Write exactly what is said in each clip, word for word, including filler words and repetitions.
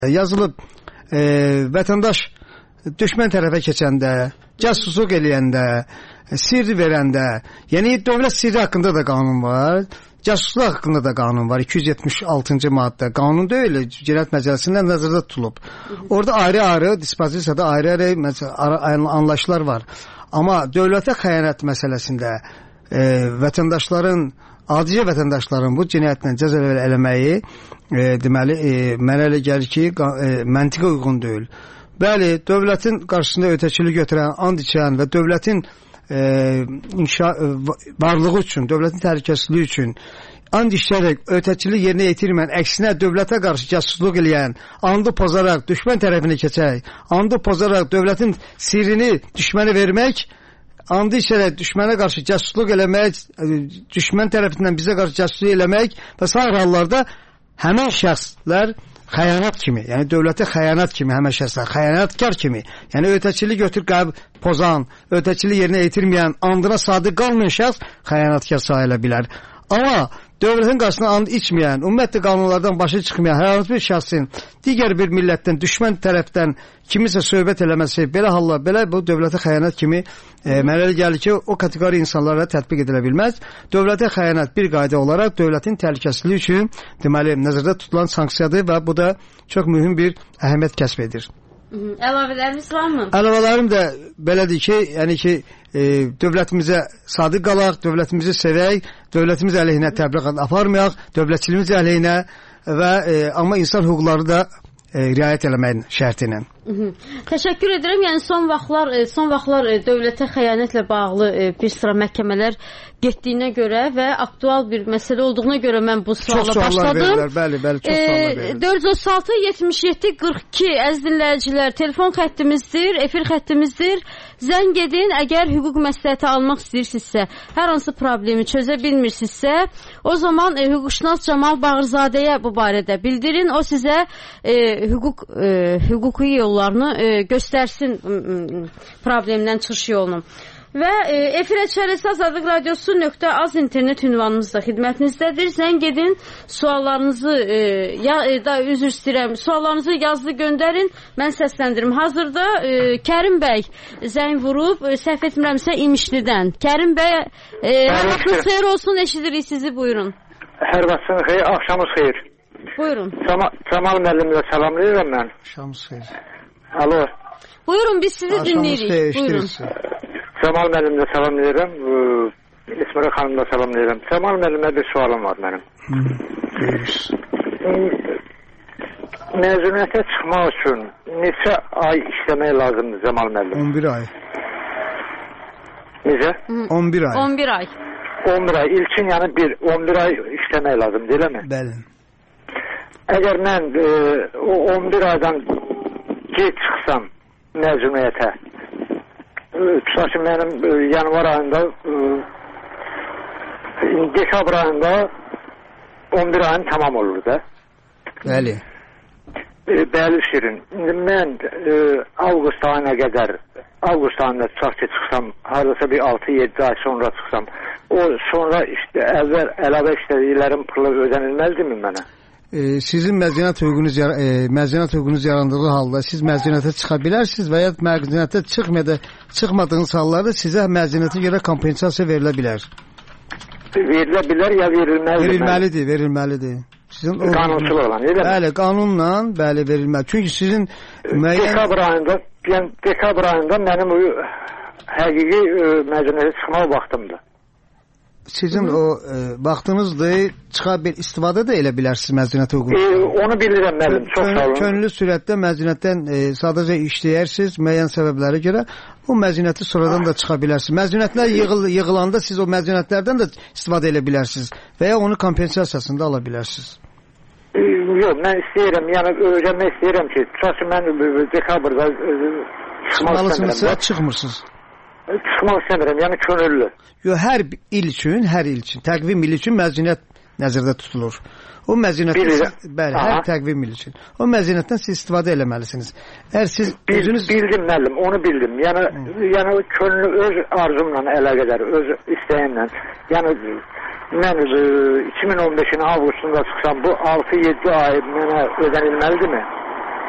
yazılıb e, vətəndaş düşmən tərəfə keçəndə, casusluq eləyəndə, sirri verəndə, yəni dövlət sirri haqqında da qanun var, casusluq haqqında da qanun var, iki yüz yetmiş altıncı maddə. Qanun deyil, Cinayət Məcəlləsində nəzərdə tutulub. Orada ayrı-ayrı, dispozisiyada ayrı-ayrı anlayışlar var. Amma dövlətə xəyanət məsələsində e, vətəndaşların, adicə vətəndaşların bu cinayətlə cəza eləməyi e, deməli, e, mənə elə gəlir ki, e, məntiqə uyğun deyil. Bəli, dövlətin qarşısında ötəçilik götürən, and içən və dövlətin e, inşa, e, varlığı üçün, dövlətin təhlükəsizliyi üçün and içərək ötəçilik yerinə yetirməyən, əksinə dövlətə qarşı casusluq eləyən, andı pozaraq düşmən tərəfinə keçərək, andı pozaraq dövlətin sirrini düşmənə vermək, andı içərək düşmənə qarşı casusluq eləmək, düşmən tərəfindən bizə qarşı casusluq eləmək və sair hallarda həmin şəxslər xəyanət kimi, yəni dövlətə xəyanət kimi, həmən şəxslər xəyanətkar kimi, yəni ötəçilik götür qəb pozan, ötəçilik yerinə yetirməyən, andına sadiq qalmayan şəxs xəyanətkar sayıla bilər. Amma dövlətin qarşısına and içməyən, ümumiyyətlə qanunlardan başı çıxmayan hər hansı bir şəxsin digər bir millətdən, düşmən tərəfdən kimisə söhbət eləməsi, belə hallar, belə bu dövlətə xəyanət kimi e, mənə elə gəlir ki, o kateqori insanlara tətbiq edilə bilməz. Dövlətə xəyanət bir qayda olaraq dövlətin təhlükəsizliyi üçün deməli nəzərdə tutulan sanksiyadır və bu da çox mühüm bir əhəmiyyət kəsb edir. Əlavələriniz varmı? Əlavələrim də belədir ki, yəni ki, e, dövlətimizə sadiq qalaq, dövlətimizi sevək, dövlətimiz əleyhinə təbliğat aparmayaq, dövlətçiliyimiz əleyhinə və e, amma insan hüquqları da e, riayət eləməyin şərti ilə. Təşəkkür edirəm. Yəni son vaxtlar son vaxtlar dövlətə xəyanətlə bağlı bir sıra məhkəmələr getdiyinə görə və aktual bir məsələ olduğuna görə mən bu suala başladım. Verirlər, bəli, bəli, çox suallar verirlər. dörd yüz otuz altı yetmiş yeddi qırx iki əziz dinləyicilər, telefon xəttimizdir, efir xəttimizdir. Zəng edin, əgər hüquq məsləhəti almaq istəyirsinizsə, hər hansı problemi çözə bilmirsinizsə, o zaman e, hüquqşünas Camal Bağırzadəyə bu barədə bildirin. O sizə e, hüquq e, hüquqi yollarını e, göstərsin problemdən çıxış yolunu. Və e, efirə çərəsi Azadlıq Radiosu nöqtə az internet ünvanımız da xidmətinizdədir. Zəng edin, suallarınızı e, ya, e, da üzr istəyirəm, suallarınızı yazılı göndərin, mən səsləndirim. Hazırda e, Kərim bəy zəng vurub, e, səhv etmirəmsə İmişlidən. Kərim bəy, e, hər vaxtınız xeyir olsun, eşidirik sizi, buyurun. Hər vaxtınız xeyir, axşamınız xeyir. Buyurun. Camal müəllimlə salamlayıram mən. Axşamınız xeyir. Alo. Buyurun, biz sizi dinləyirik. Buyurun. Camal müəllimlə salamlayıram, İsmira xanımla salamlayıram. Camal müəllimlə bir sualım var mənim. Məzuniyyətə çıxmaq üçün neçə ay işləmək lazımdır Camal müəllim? on bir ay. Necə? on bir ay. on bir ay. on bir ay. İlkin yəni bir, on bir ay işləmək lazımdır, elə mi? Bəli. Əgər mən e, o on bir aydan gec çıxsam məzuniyyətə, tutaq ki, mənim e, yanvar ayında, e, dekabr ayında on bir ayın tamam olur da. Bəli. E, bəli şirin. İndi mən e, avqust ayına qədər, avqust ayında tutaq ki, çıxsam, haradasa bir altı yeddi ay sonra çıxsam, o sonra işte əvvəl əlavə işlədiklərim pulu ödənilməlidirmi mənə? E, sizin məzuniyyət hüququnuz, e, məzuniyyət hüququnuz yarandığı halda siz məzuniyyətə çıxa bilərsiniz və ya məzuniyyətə çıxmada, çıxmadığınız hallarda sizə məzuniyyətə görə kompensasiya verilə bilər. Verilə bilər ya verilməlidir? Verilməlidir, verilməlidir. Sizin qanunsuz olan, elə mi? Bəli, qanunla bəli verilməli. Çünki sizin müəyyən... Dekabr ayında, yəni dekabr ayında mənim o həqiqi məzuniyyətə çıxmaq vaxtımdır. Sizin Hı -hı. o e, vaxtınızdır, çıxa bir istifadə də elə bilərsiniz məzuniyyət hüququ. E, onu bilirəm müəllim, çox sağ olun. Könüllü sürətdə məzuniyyətdən e, sadəcə işləyərsiniz müəyyən səbəblərə görə. Bu məzuniyyəti sonradan da çıxa bilərsiniz. Məzuniyyətlər yığıl, yığılanda siz o məzuniyyətlərdən də istifadə edə bilərsiniz və ya onu kompensasiyasında ala bilərsiniz. E, yox, mən istəyirəm, yəni öyrənmək istəyirəm ki, tutaq ki, mən dekabrda çıxmalısınızsa çıxmırsınız. Çıxmaq istəmirəm, yəni könüllü. Yox, hər il üçün, hər il üçün, təqvim il üçün məzuniyyət nəzərdə tutulur. O məzuniyyətdən, bəli, hər təqvim il üçün. O məzuniyyətdən siz istifadə eləməlisiniz. Əgər siz Bil, özünüz... Bildim, müəllim, onu bildim. Yəni, yəni könüllü öz arzumla əlaqədar, öz istəyimlə. Yəni, mən iki min on beşin avqustunda çıxsam, bu altı yeddi ay mənə ödənilməlidirmi?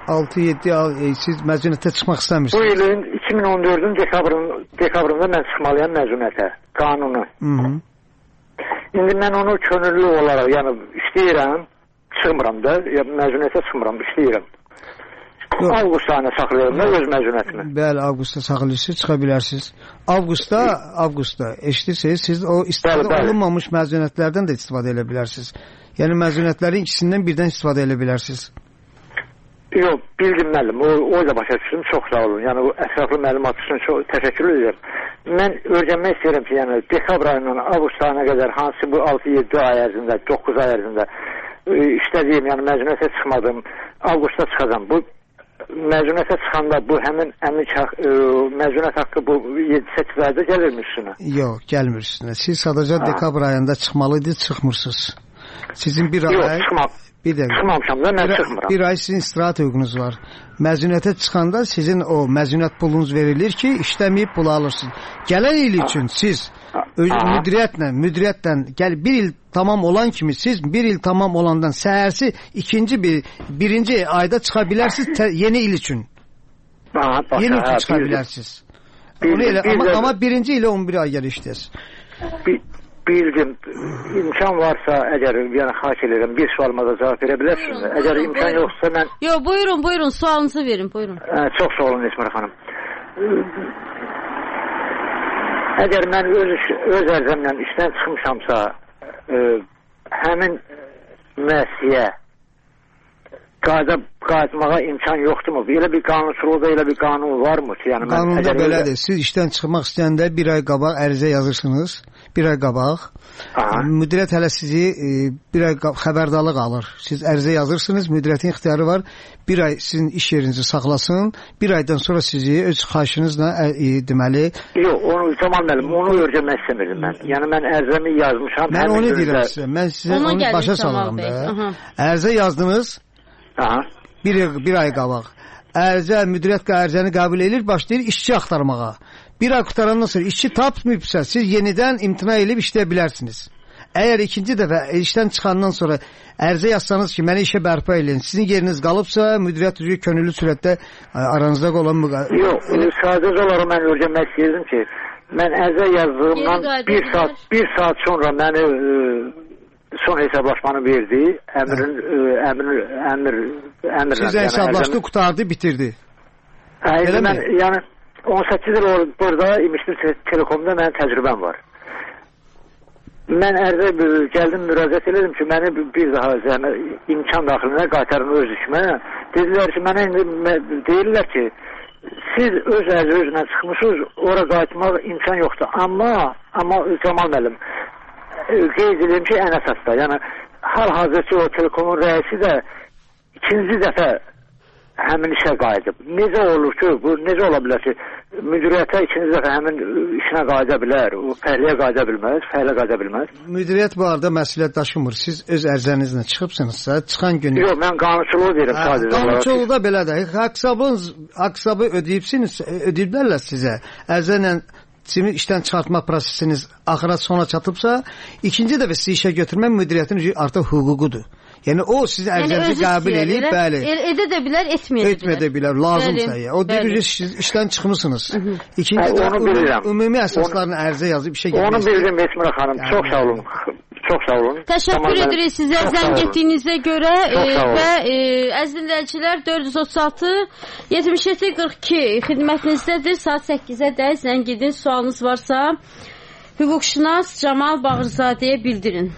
altı yeddi ay siz məzuniyyətə çıxmaq istəmirsiniz. Bu ilin iki min on dördün dekabrın, dekabrında mən çıxmalıyam məzuniyyətə, qanunu. Hı -hı. İndi mən onu könüllü olaraq, yəni işləyirəm, çıxmıram da, yəni məzuniyyətə çıxmıram, işləyirəm. Avqust ayına saxlayıram da öz məzuniyyətimi. Bəli, avqustda saxlayırsınız, çıxa bilərsiniz. Avqustda, avqustda eşidirsiniz, siz o istifadə bəli, olunmamış məzuniyyətlərdən də istifadə edə bilərsiniz. Yəni məzuniyyətlərin ikisindən birdən istifadə edə bilərsiniz. Yox, bildim müəllim, o, o da başa düşdüm, çox sağ olun. Yəni o ətraflı məlumat üçün çox təşəkkür edirəm. Mən öyrənmək istəyirəm ki, yəni dekabr ayından avqust ayına qədər hansı bu altı yeddi ay ərzində, doqquz ay ərzində e, işlədiyim, yəni məzuniyyətə çıxmadım, avqustda çıxacam. Bu məzuniyyətə çıxanda bu həmin əmlik haqq, e, məzuniyyət haqqı bu yeddi səkkiz ayda gəlirmi üstünə? Yox, gəlmir üstünə. Siz sadəcə ha. dekabr ayında çıxmalıydınız, çıxmırsınız. Sizin bir ay... Yox, çıxmam. Bir dəqiqə. Çıxmamışam da, mən bir, çıxmıram. Bir ay sizin istirahət hüququnuz var. Məzuniyyətə çıxanda sizin o məzuniyyət pulunuz verilir ki, işləməyib pulu alırsınız. Gələn il üçün siz öz, müdiriyyətlə, müdiriyyətlə gəl bir il tamam olan kimi siz bir il tamam olandan səhərsi ikinci bir birinci ayda çıxa bilərsiniz tə, yeni il üçün. Aha, başa, yeni üçün hə, çıxa bilərsiniz. Onu elə, bir, amma, bir, amma birinci ilə on bir ay gəl işləyəsiniz. Bir, bildim. İmkan varsa əgər yəni xahiş edirəm bir sualıma da cavab verə bilərsiniz. Əgər imkan buyurun. Yoxsa mən... Yox, buyurun, buyurun. Sualınızı verin, buyurun. Ə, çox sağ olun Esmər xanım. Əgər mən öz, öz ərzəmlə işdən çıxmışamsa, ə, həmin müəssisəyə qayda qayıtmağa imkan yoxdurmu? Elə bir qanunçuluqda elə bir qanun varmı ki? Yəni qanunda belədir. Elə... Siz işdən çıxmaq istəyəndə bir ay qabaq ərizə yazırsınız. Bir ay qabaq. Aha. Müdiriyyət hələ sizi e, bir ay xəbərdarlıq alır. Siz ərizə yazırsınız. Müdiriyyətin ixtiyarı var. Bir ay sizin iş yerinizi saxlasın. Bir aydan sonra sizi öz xahişinizlə e, e, deməli... Yox, onu Camal müəllim, onu öyrənmək istəmirdim mən. Yəni mən ərizəmi yazmışam. Mən onu deyirəm sizə. Mən sizə onu, onu başa salıram da. Ərizə yazdınız. Aha. Bir, bir ay qabaq. Ərizə, müdiriyyət ərizəni qəbul edir, başlayır işçi axtarmağa. Bir ay qutarandan sonra işçi tapmayıbsa, siz yenidən imtina edib işləyə bilərsiniz. Əgər ikinci dəfə işdən çıxandan sonra ərizə yazsanız ki, məni işə bərpa edin, sizin yeriniz qalıbsa, müdiriyyət üzrə könüllü sürətdə aranızda olan... Yox, sadəcə olaraq mən öyrənmək istəyirdim ki, mən ərizə yazdığımdan bir saat, bir saat sonra məni... son hesablaşmanı verdi. Əmrin əmr əmr əmr siz hesablaşdı, qutardı, bitirdi. Elə mən yəni on səkkiz il burada İmişli Telekomda mənim təcrübəm var. Mən ərzə gəldim, müraciət elədim ki, məni bir daha yəni imkan daxilinə qaytarın öz işimə. Dedilər ki, mənə indi deyirlər ki, siz öz ərzə özünə çıxmışsınız, ora qayıtmaq imkan yoxdur. Amma amma Camal müəllim qeyd edeyim ki, ən əsasda, yəni hal-hazırki o Telekomun rəisi də ikinci dəfə həmin işə qayıdıb. Necə olur ki, bu necə ola bilər ki, müdiriyyətə ikinci dəfə həmin işinə qayıda bilər, o fəhliyə qayıda bilməz, fəhlə qayıda bilməz. Müdiriyyət bu arada məsuliyyət daşımır. Siz öz ərzənizlə çıxıbsınızsa, çıxan günü... Yox, mən qanunçuluğu deyirəm sadəcə. Qanunçuluqda belədir. Haqsabı ödəyibsiniz, ödəyiblərlə sizə. Ərzənlə sizin işdən çıxartma prosesiniz axıra sona çatıbsa, ikinci dəfə sizi işə götürmək müdiriyyətin artıq hüququdur. Yəni o sizin ərzənizi yəni, qəbul edib, bəli. Edə də bilər, etməyə də bilər. Etməyə də bilər, lazımsa. Ya. O deyir, işdən çıxmısınız. İkinci dəfə ümumi əsaslarını ərzə yazıb işə getmək. Onu bildim Esmər xanım. Çox sağ olun. Çox sağ olun. Təşəkkür edirik sizə zəng etdiyinizə görə e, və e, əziz dinləyicilər dörd yüz otuz altı yetmiş yeddi qırx iki xidmətinizdədir. Saat səkkizə də zəng edin. Sualınız varsa hüquqşünas Camal Bağırzadəyə bildirin.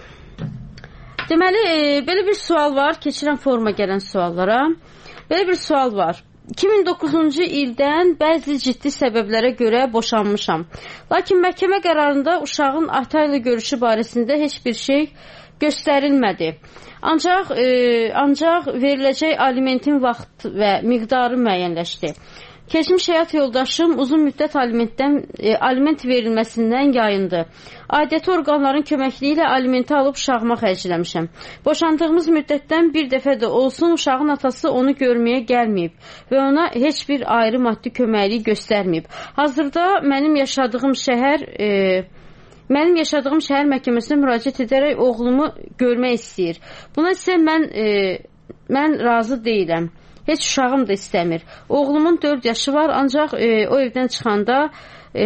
Deməli, e, belə bir sual var. Keçirəm forma gələn suallara. Belə bir sual var. iki min doqquzuncu ildən bəzi ciddi səbəblərə görə boşanmışam. Lakin məhkəmə qərarında uşağın ata ilə görüşü barəsində heç bir şey göstərilmədi. Ancaq e, ancaq veriləcək alimentin vaxt və miqdarı müəyyənləşdi. Keçmiş həyat yoldaşım uzun müddət alimentdən, e, aliment verilməsindən yayındı. Aidiyyəti orqanların köməkliyi ilə alimenti alıb uşağıma xərcləmişəm. Boşandığımız müddətdən bir dəfə də olsun uşağın atası onu görməyə gəlməyib və ona heç bir ayrı maddi köməkliyi göstərməyib. Hazırda mənim yaşadığım şəhər e, mənim yaşadığım şəhər məhkəməsinə müraciət edərək oğlumu görmək istəyir. Buna isə mən e, mən razı deyiləm. heç uşağım da istəmir. Oğlumun dörd yaşı var, ancaq e, o evdən çıxanda e,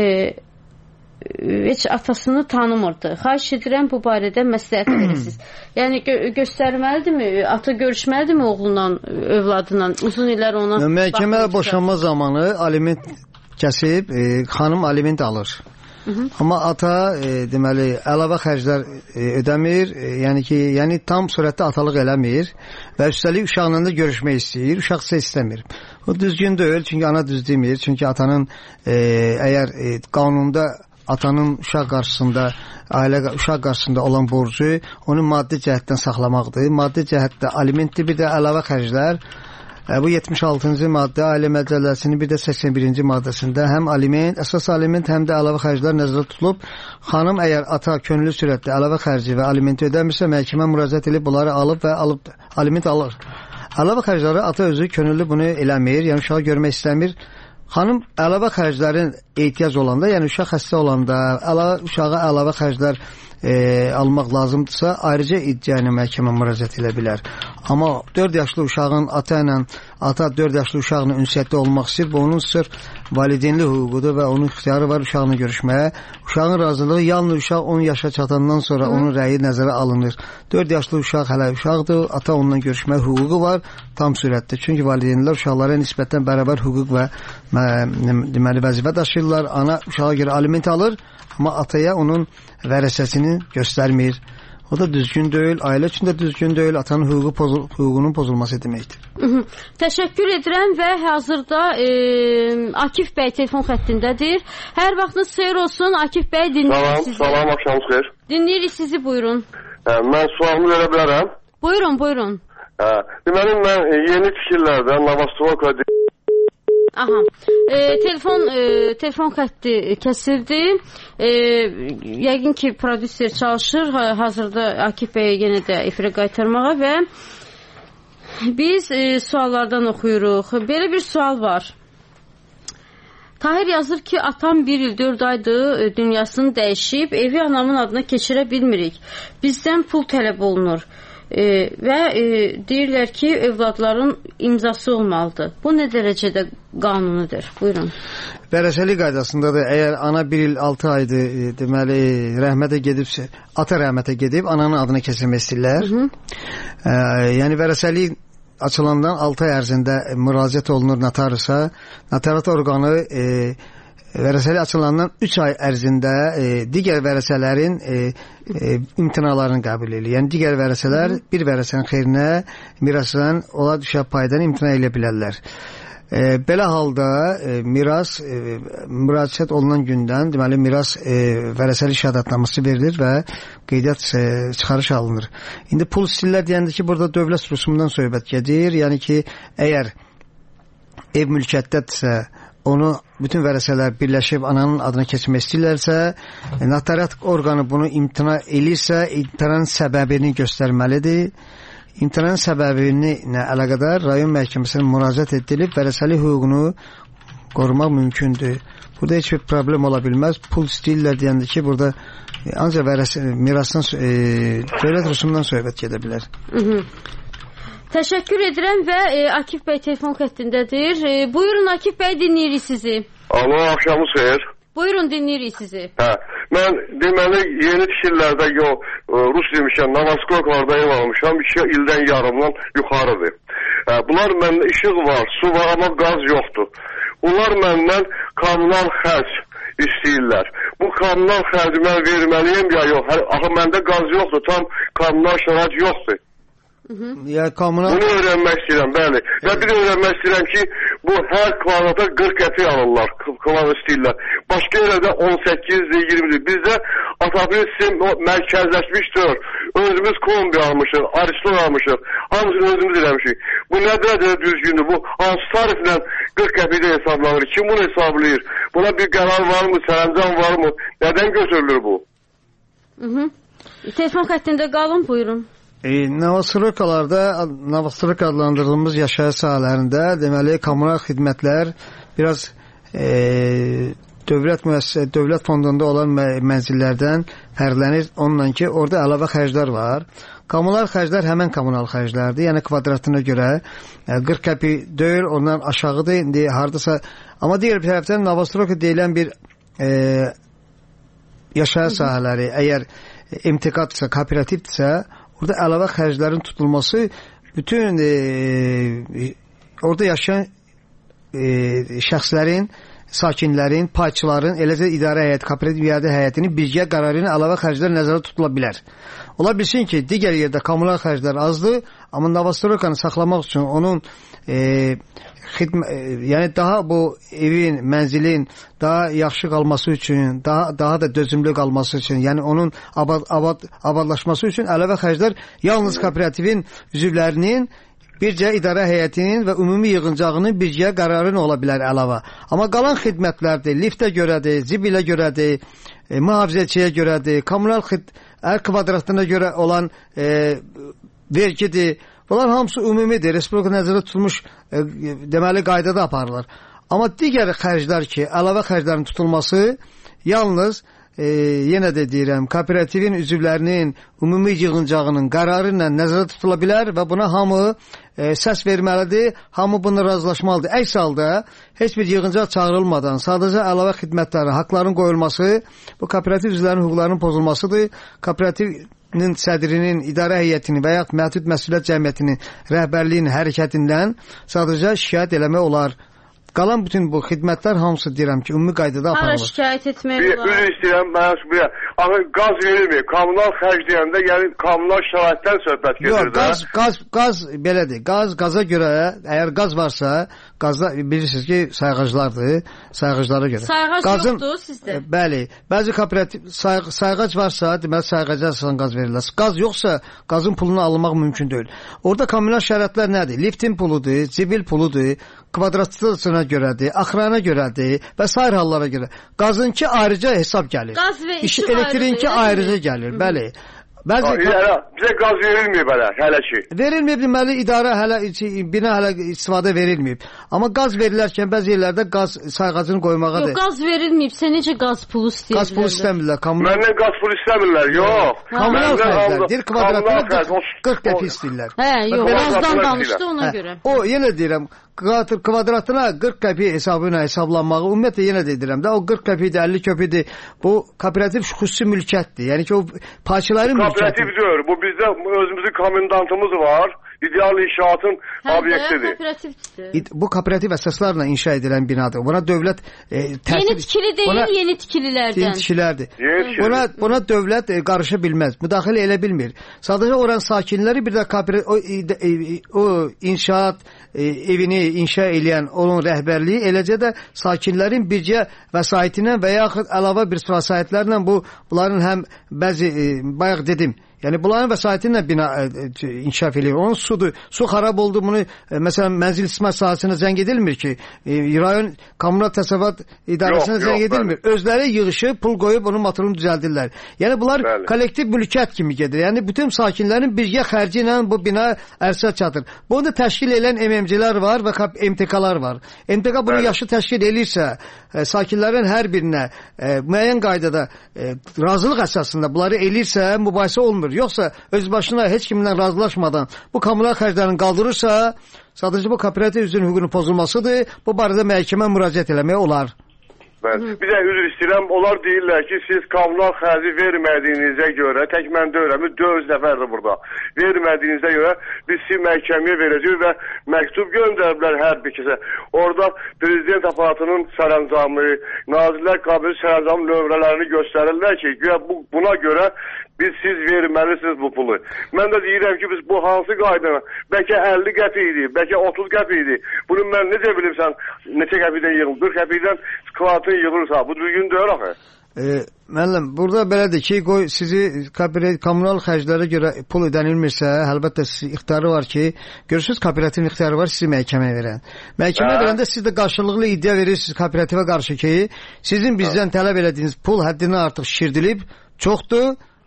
heç atasını tanımırdı. Xahiş edirəm bu barədə məsləhət verirsiniz. Yəni gö göstərməlidirmi? Ata görüşməlidirmi oğlunla, övladla? Uzun illər ona məhkəmə boşanma zamanı aliment kəsib, e, xanım aliment alır. Hı -hı. Amma ata e, deməli əlavə xərclər e, ödəmir, e, yəni ki, yəni tam surətdə atalıq eləmir və üstəlik uşaqla da görüşmək istəyir, uşaq isə istəmir. O düzgün deyil, çünki ana düz demir, çünki atanın e, əgər e, qanunda atanın uşaq qarşısında, ailə uşaq qarşısında olan borcu onu maddi cəhətdən saxlamaqdır. Maddi cəhətdə alimentdir, bir də əlavə xərclər. Bu yetmiş altıncı maddə Ailə Məcəlləsinin bir də səksən birinci maddəsində həm aliment, əsas aliment, həm də əlavə xərclər nəzərdə tutulub. Xanım əgər ata könüllü surətdə əlavə xərci və alimenti ödəmirsə, məhkəmə müraciət edib bunları alıb və alıb aliment alır. Əlavə xərcləri ata özü könüllü bunu eləmir, yəni uşağı görmək istəmir. Xanım əlavə xərclərin ehtiyac olanda, yəni uşaq xəstə olanda, əlavə, uşağa əlavə xərclər e, almaq lazımdırsa, ayrıca iddiayla məhkəmə müraciət edə bilər. Amma dörd yaşlı uşağın ata ilə, ata dörd yaşlı uşaqla ünsiyyətdə olmaq istəyir, bu onun sırf valideynli hüququdur və onun ixtiyarı var uşaqla görüşməyə. Uşağın razılığı yalnız uşaq on yaşa çatandan sonra onun rəyi nəzərə alınır. dörd yaşlı uşaq hələ uşaqdır, ata onunla görüşməyə hüququ var tam surətdə. Çünki valideynlər uşaqlara nisbətən bərabər hüquq və deməli vəzifə daşıyırlar. Ana uşağa görə aliment alır, amma ataya onun vərəsəsini göstərmir. O da düzgün deyil, ailə üçün də düzgün deyil, atanın hüququ pozul hüququnun pozulması deməkdir. Hı -hı. Təşəkkür edirəm və hazırda e, Akif bəy telefon xəttindədir. Hər vaxtınız xeyir olsun, Akif bəy, dinləyirik salam, sizi. Salam, axşamınız xeyir. Dinləyirik sizi, buyurun. Hə, mən sualımı verə bilərəm? Buyurun, buyurun. Hə, deməli, mən yeni fikirlərdə Navastroka Aha. E, telefon e, telefon xətti kəsildi. E, yəqin ki, prodüser çalışır hazırda Akif bəyə yenə də efirə qaytarmağa və biz e, suallardan oxuyuruq. Belə bir sual var. Tahir yazır ki, atam bir il dörd aydır dünyasını dəyişib, evi anamın adına keçirə bilmirik. Bizdən pul tələb olunur. E, və e, deyirlər ki, övladların imzası olmalıdır. Bu nə dərəcədə qanunudur? Buyurun. Vərəsəlik qaydasında da əgər ana bir il altı aydır, e, deməli rəhmətə gedibsə, ata rəhmətə gedib ananın adına keçirmək istəyirlər. E, yəni vərəsəlik açılandan altı ay ərzində müraciət olunur notariusa. Notariat orqanı e, vərəsəlik açılandan üç ay ərzində e, digər vərəsələrin e, e, imtinalarını qəbul edir. Yəni digər vərəsələr bir vərəsənin xeyrinə mirasdan ola düşə paydan imtina edə bilərlər. E, belə halda e, miras e, müraciət olunan gündən deməli miras e, vərəsəlik şəhadətnaməsi verilir və qeydiyyat e, çıxarış alınır. İndi pul istəyirlər deyəndə ki, burada dövlət rüsumundan söhbət gedir. Yəni ki, əgər ev mülkiyyətdədirsə, onu bütün vərəsələr birləşib ananın adına keçmək istəyirlərsə, notariat orqanı bunu imtina elirsə, imtinanın səbəbini göstərməlidir. İmtinanın səbəbini ilə əlaqədar rayon məhkəməsinə müraciət edilib vərəsəlik hüququnu qorumaq mümkündür. Burada heç bir problem ola bilməz. Pul istəyirlər deyəndə ki, burada ancaq vərəsə, mirasdan e, dövlət rüsumundan söhbət gedə bilər. Hı -hı. Təşəkkür edirəm və e, Akif bəy telefon xəttindədir. E, buyurun Akif bəy, dinləyirik sizi. Alo, axşamınız xeyir. Buyurun, dinləyirik sizi. Hə, mən deməli yeni fikirlərdə yo rus demişəm, Navaskoklarda ev almışam, iki ildən yarımdan yuxarıdır. Hə, bunlar məndə işıq var, su var, amma qaz yoxdur. Bunlar məndən kommunal xərc istəyirlər. Bu kommunal xərci mən verməliyim ya yox? Axı məndə qaz yoxdur, tam kommunal şərait yoxdur. Hı -hı. Ya, kommunal... Bunu öyrənmək istəyirəm, bəli. Və bir də öyrənmək istəyirəm ki, bu hər kvadrata qırx qəpik alırlar, kvadrat istəyirlər. Başqa yerdə on səkkizdir, iyirmidir. Bizdə Atapil sistem mərkəzləşmişdir. Özümüz kombi almışıq, Ariston almışıq. Hamısını özümüz eləmişik. Bu nə dərəcədə düzgündür? Bu hansı tariflə qırx qəpikdə hesablanır? Kim bunu hesablayır? Buna bir qərar varmı, sərəncam varmı? Nədən götürülür bu? Hı -hı. Telefon xəttində qalın, buyurun. E, Novostrokalarda, Novostroka adlandırılmış yaşayış sahələrində deməli kommunal xidmətlər biraz e, dövlət müəssisə, dövlət fondunda olan mənzillərdən fərqlənir onunla ki, orada əlavə xərclər var. Kommunal xərclər həmən kommunal xərclərdir. Yəni kvadratına görə qırx qəpik deyil, ondan aşağıdır. İndi hardasa, amma digər bir tərəfdən Novostroka deyilən bir e, yaşayış sahələri, əgər M T K-dırsa, kooperativdirsə, orada əlavə xərclərin tutulması bütün e, orada yaşayan e, şəxslərin, sakinlərin, payçıların, eləcə idarə həyəti, kooperativ idarə həyətinin birgə qərarının əlavə xərclər nəzərdə tutula bilər. Ola bilsin ki, digər yerdə kommunal xərclər azdır, amma Novostrokanı saxlamaq üçün onun e, xidmə, e, yəni daha bu evin, mənzilin daha yaxşı qalması üçün, daha daha da dözümlü qalması üçün, yəni onun abad, abad, abadlaşması üçün əlavə xərclər yalnız kooperativin üzvlərinin bircə idarə həyətinin və ümumi yığıncağının bircə qərarın ola bilər əlavə. Amma qalan xidmətlərdir, liftə görədir, zibilə görədir, e, mühafizəçiyə görədir, kommunal xid, hər kvadratına görə olan e, vergidir. Bunlar hamısı ümumidir, Respublika nəzərdə tutulmuş e, deməli qaydada aparılır. Amma digər xərclər ki, əlavə xərclərin tutulması yalnız E, yenə də deyirəm, kooperativin üzvlərinin ümumi yığıncağının qərarı ilə nəzərdə tutula bilər və buna hamı e, səs verməlidir, hamı bunu razılaşmalıdır. Əks halda heç bir yığıncaq çağırılmadan sadəcə əlavə xidmətlərin, haqların qoyulması bu kooperativ üzvlərinin hüquqlarının pozulmasıdır. Kooperativin sədrinin, idarə heyətinin və ya məhdud məsuliyyət cəmiyyətinin rəhbərliyinin hərəkətindən sadəcə şikayət eləmək olar. Qalan bütün bu xidmətlər hamısı deyirəm ki, ümumi qaydada aparılır. Hara şikayət etmək olar? Bir istəyirəm, mən bir axı qaz verilmir. Kommunal xərc deyəndə, yəni kommunal şəraitdən söhbət gedir. Yox, qaz, qaz, qaz belədir. Qaz, qaza görə, əgər qaz varsa, qazda bilirsiniz ki, sayğaclardır, sayğaclara görə. Sayğac Qazın, yoxdur sizdə? Bəli, bəzi kooperativ say, sayğac varsa, deməli sayğaca əsasən qaz verirlər. Qaz yoxsa, qazın pulunu alınmaq mümkün deyil. Orada kommunal şəraitlər nədir? Liftin puludur, zibil puludur, kvadratlısına görədir, axırana görədir və sair hallara görə. Qazınki ayrıca hesab gəlir. Qaz və işıq elektrikinki ayrıca gəlir, bəli. Bəzi Bizə, bizə qaz verilməyib hələ, hələ ki. Verilməyib, deməli idarə hələ bina hələ istifadə verilməyib. Amma qaz verilərkən bəzi yerlərdə qaz sayğacını qoymağadır. Yox, qaz verilməyibsə necə qaz pulu istəyirlər? Qaz pulu istəmirlər. Kommunal... Məndən qaz pulu istəmirlər, yox. Kommunal xərclər, bir kvadratına qırx qəpik istəyirlər. Hə, yox, qazdan danışdı ona hə, görə. O, yenə deyirəm, kvadratına qırx qəpik hesabı ilə hesablanmağı, ümumiyyətlə yenə deyirəm də, o qırx qəpikdir, əlli qəpikdir, bu kooperativ xüsusi mülkiyyətdir. Yəni ki, o parçaların mülkiyyətidir. Kooperativ deyir, bu bizdə özümüzün komendantımız var, ideal inşaatın hə, obyektidir. Bu kooperativ əsaslarla inşa edilən binadır. Buna dövlət e, təsir... Yeni tikili deyil, buna, yeni tikililərdən. Yeni tikilərdir. Buna, buna dövlət e, qarışa bilməz, müdaxilə elə bilmir. Sadəcə oranın sakinləri bir də kooperativ, o, e, o inşaat e, evini inşa edən onun rəhbərliyi, eləcə də sakinlərin bircə vəsaitindən və yaxud əlavə bir vəsaitlərlə bu, bunların həm bəzi, e, bayaq dedim, yəni bunların vəsaiti ilə bina e, inkişaf edir. Onun sudur, su xarab oldu, bunu e, məsələn mənzil istismar sahəsinə zəng edilmir ki, e, rayon kommunal təsərrüfat idarəsinə yox, zəng yox, edilmir. Bəli. Özləri yığışıb, pul qoyub onun motorunu düzəldirlər. Yəni bunlar bəli, kollektiv mülkiyyət kimi gedir. Yəni bütün sakinlərin birgə xərci ilə bu bina ərsə çatır. Bunu da təşkil edən M M C-lər var və M T K-lar var. M T K bunu bəli, yaxşı təşkil edirsə, e, sakinlərin hər birinə e, müəyyən qaydada e, razılıq əsasında bunları elirsə, mübahisə olmur. Yoxsa öz başına heç kimdən razılaşmadan bu kommunal xərclərini qaldırırsa, sadəcə bu kooperativ üzvünün hüququnun pozulmasıdır. Bu barədə məhkəmə müraciət eləmək olar. Bəli. Bir də üzr istəyirəm, onlar deyirlər ki, siz kommunal xərci vermədiyinizə görə, tək mən deyirəm, dörd nəfərdir burada. Vermədiyinizə görə biz sizi məhkəməyə verəcəyik və məktub göndəriblər hər bir kəsə. Orada prezident aparatının sərəncamı, Nazirlər Kabineti sərəncamı nömrələrini göstərirlər ki, bu, buna görə biz siz verməlisiniz bu pulu. Mən də deyirəm ki, biz bu hansı qaydana, bəlkə əlli qəpik idi, bəlkə otuz qəpik idi. Bunu mən necə bilirsən, neçə qəpikdən yığılır? qırx qəpikdən kvadratın yığılırsa, bu düzgün deyil axı. E, müəllim, burada belədir ki, qoy sizi kommunal xərclərə görə pul ödənilmirsə, əlbəttə siz ixtiyarı var ki, görürsünüz kooperativin ixtiyarı var sizi məhkəməyə verən. Məhkəməyə verəndə siz də qarşılıqlı iddia verirsiniz kooperativə qarşı ki, sizin bizdən tələb elədiyiniz pul həddindən artıq şişirdilib, çoxdur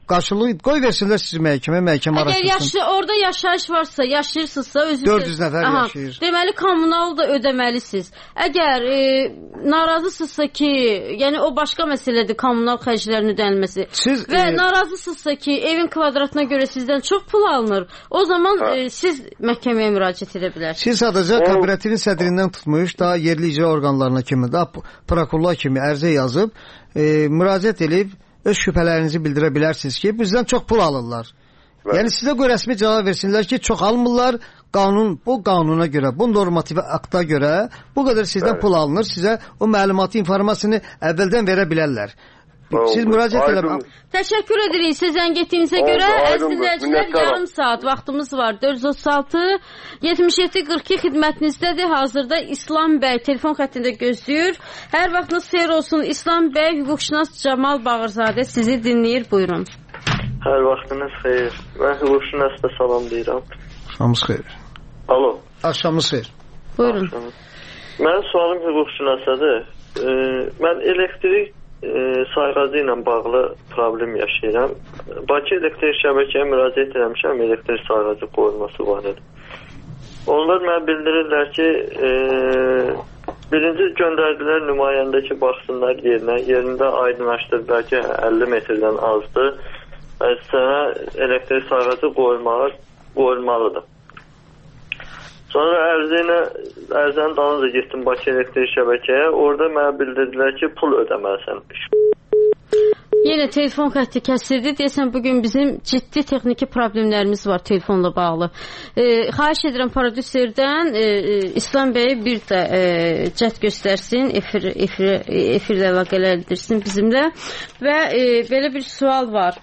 qarşılıq qoy versinlər sizi məhkəmə, məhkəmə Əgər araşdırsın. yaşı, orada yaşayış varsa, yaşayırsınızsa özünüz dörd yüz nəfər Aha, yaşayır. Deməli kommunal da ödəməlisiniz. Əgər e, narazısınızsa ki, yəni o başqa məsələdir, kommunal xərclərin ödənilməsi. Siz, və e, narazısınızsa ki, evin kvadratına görə sizdən çox pul alınır. O zaman e, siz məhkəməyə müraciət edə bilərsiniz. Siz sadəcə kooperativin sədrindən tutmuş, daha yerli icra orqanlarına kimi, daha prokurorlar kimi ərizə yazıb, e, müraciət edib öz şübhələrinizi bildirə bilərsiniz ki, bizdən çox pul alırlar. Bəli. Yəni sizə qoy rəsmi cavab versinlər ki, çox almırlar, qanun, bu qanuna görə, bu normativ akta görə bu qədər sizdən Bəli. Pul alınır, sizə o məlumatı, informasiyonu əvvəldən verə bilərlər. Siz müraciət edin. Təşəkkür edirik sizə zəng etdiyinizə görə. Əziz dinləyicilər, yarım saat vaxtımız var. dörd yüz otuz altı yetmiş yeddi qırx iki xidmətinizdədir. Hazırda İslam bəy telefon xəttində gözləyir. Hər vaxtınız xeyir olsun. İslam bəy, hüquqşünas Camal Bağırzadə sizi dinləyir. Buyurun. Hər vaxtınız xeyir. Mən hüquqşünasda salamlayıram. Axşamınız xeyir. Alo. Axşamınız xeyir. Buyurun. Axşamınız. Mənim sualım hüquqşünasadır. Ee, mən elektrik E, sayğacı ilə bağlı problem yaşayıram. Bakı elektrik şəbəkəyə müraciət etmişəm, elektrik sayğacı qoyulması barədə. Onlar mənə bildirirlər ki, e, birinci göndərdilər nümayəndə ki, baxsınlar yerinə, yerində aydınlaşdırdılar ki, əlli metrdən azdır və sənə elektrik sayğacı qoyulmalı, qoyulmalıdır. Sonra ərzəyinə, ərzənin dalınca getdim Bakı elektrik şəbəkəyə. Orada mənə bildirdilər ki, pul ödəməlisən. Yenə telefon xətti kəsildi. Deyəsən, bugün bizim ciddi texniki problemlərimiz var telefonla bağlı. E, xahiş edirəm prodüserdən e, İslam bəy bir də e, cəhd göstərsin, efir, efir, efirlə əlaqələndirsin bizimlə. Və e, belə bir sual var.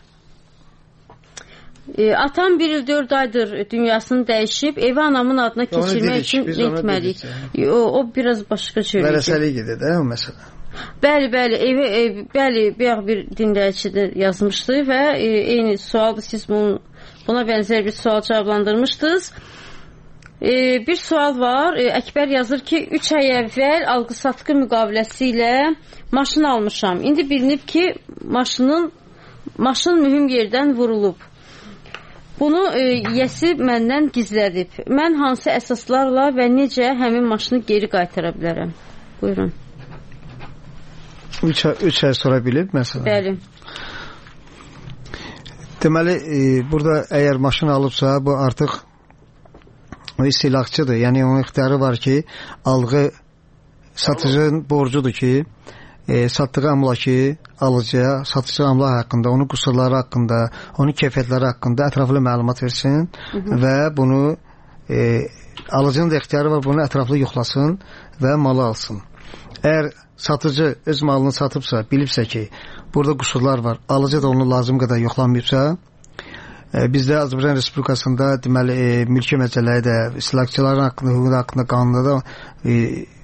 E, atam bir il dörd aydır dünyasını dəyişib, evi anamın adına keçirmək üçün etməliyik. O, o biraz başqa cür. Vərəsəlik gedir də o məsələ. Bəli, bəli, evi, ev, bəli, bir, bir dinləyicide yazmışdı və e, eyni sualdı, siz bunu, buna bənzər bir sual cavablandırmışdınız. E, bir sual var, e, Əkbər yazır ki, üç ay əvvəl alqı-satqı müqaviləsi ilə maşın almışam. İndi bilinib ki, maşının, maşın mühüm yerdən vurulub. Bunu e, yəsi məndən gizlədib. Mən hansı əsaslarla və necə həmin maşını geri qaytara bilərəm? Buyurun. üç ay, üç ay sonra bilib məsələn. Bəli. Deməli, e, burada əgər maşın alıbsa, bu artıq o istihlakçıdır. Yəni onun ixtiyarı var ki, alğı satıcının borcudur ki, E, satdığı əmlakı alıcıya, satıcı əmlak haqqında, onun qüsurları haqqında, onun keyfiyyətləri haqqında ətraflı məlumat versin. Hı -hı. Və bunu e, alıcının da ixtiyarı var, bunu ətraflı yoxlasın və malı alsın. Əgər satıcı öz malını satıbsa, bilibsə ki, burada qüsurlar var, alıcı da onu lazım qədər yoxlanmayıbsa, e, bizdə Azərbaycan Respublikasında deməli e, mülki məcəlləri də, istihlakçıların haqqında, hüququ haqqında qanunda da e,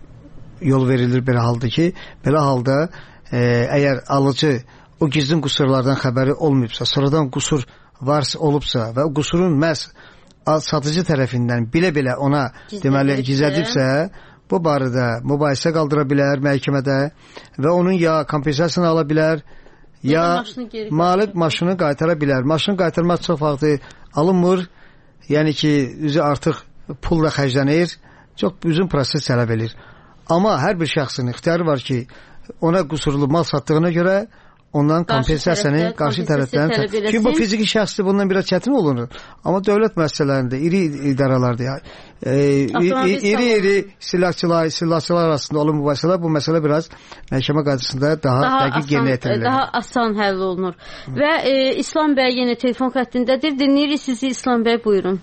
yol verilir belə halda ki, belə halda e, əgər alıcı o gizlin qüsurlardan xəbəri olmayıbsa, sonradan qüsur varsa olubsa və o qüsurun məhz satıcı tərəfindən bilə-bilə ona deməli gizlədibsə, bu barədə mübahisə qaldıra bilər məhkəmədə və onun ya kompensasiyasını ala bilər, ya, ya malik maşını qaytara bilər. Maşını qaytarmaq çox vaxtı alınmır, yəni ki, üzü artıq pulla xərclənir, çox uzun proses tələb edir. Amma hər bir şəxsin ixtiyarı var ki, ona qüsurlu mal satdığına görə ondan kompensasiyanı qarşı tərəfdən tələb eləsin. Çünki bu fiziki şəxsdir, bundan biraz çətin olunur. Amma dövlət müəssisələrində, iri idarələrdə, e, iri-iri istihlakçılar, istihlakçılar arasında olan mübahisələr, bu məsələ biraz məhkəmə qaydasında daha, daha dəqiq yerinə yetirilir. Daha asan həll olunur. Hı. Və e, İslam bəy yenə telefon xəttindədir. Dinləyirik sizi İslam bəy, buyurun.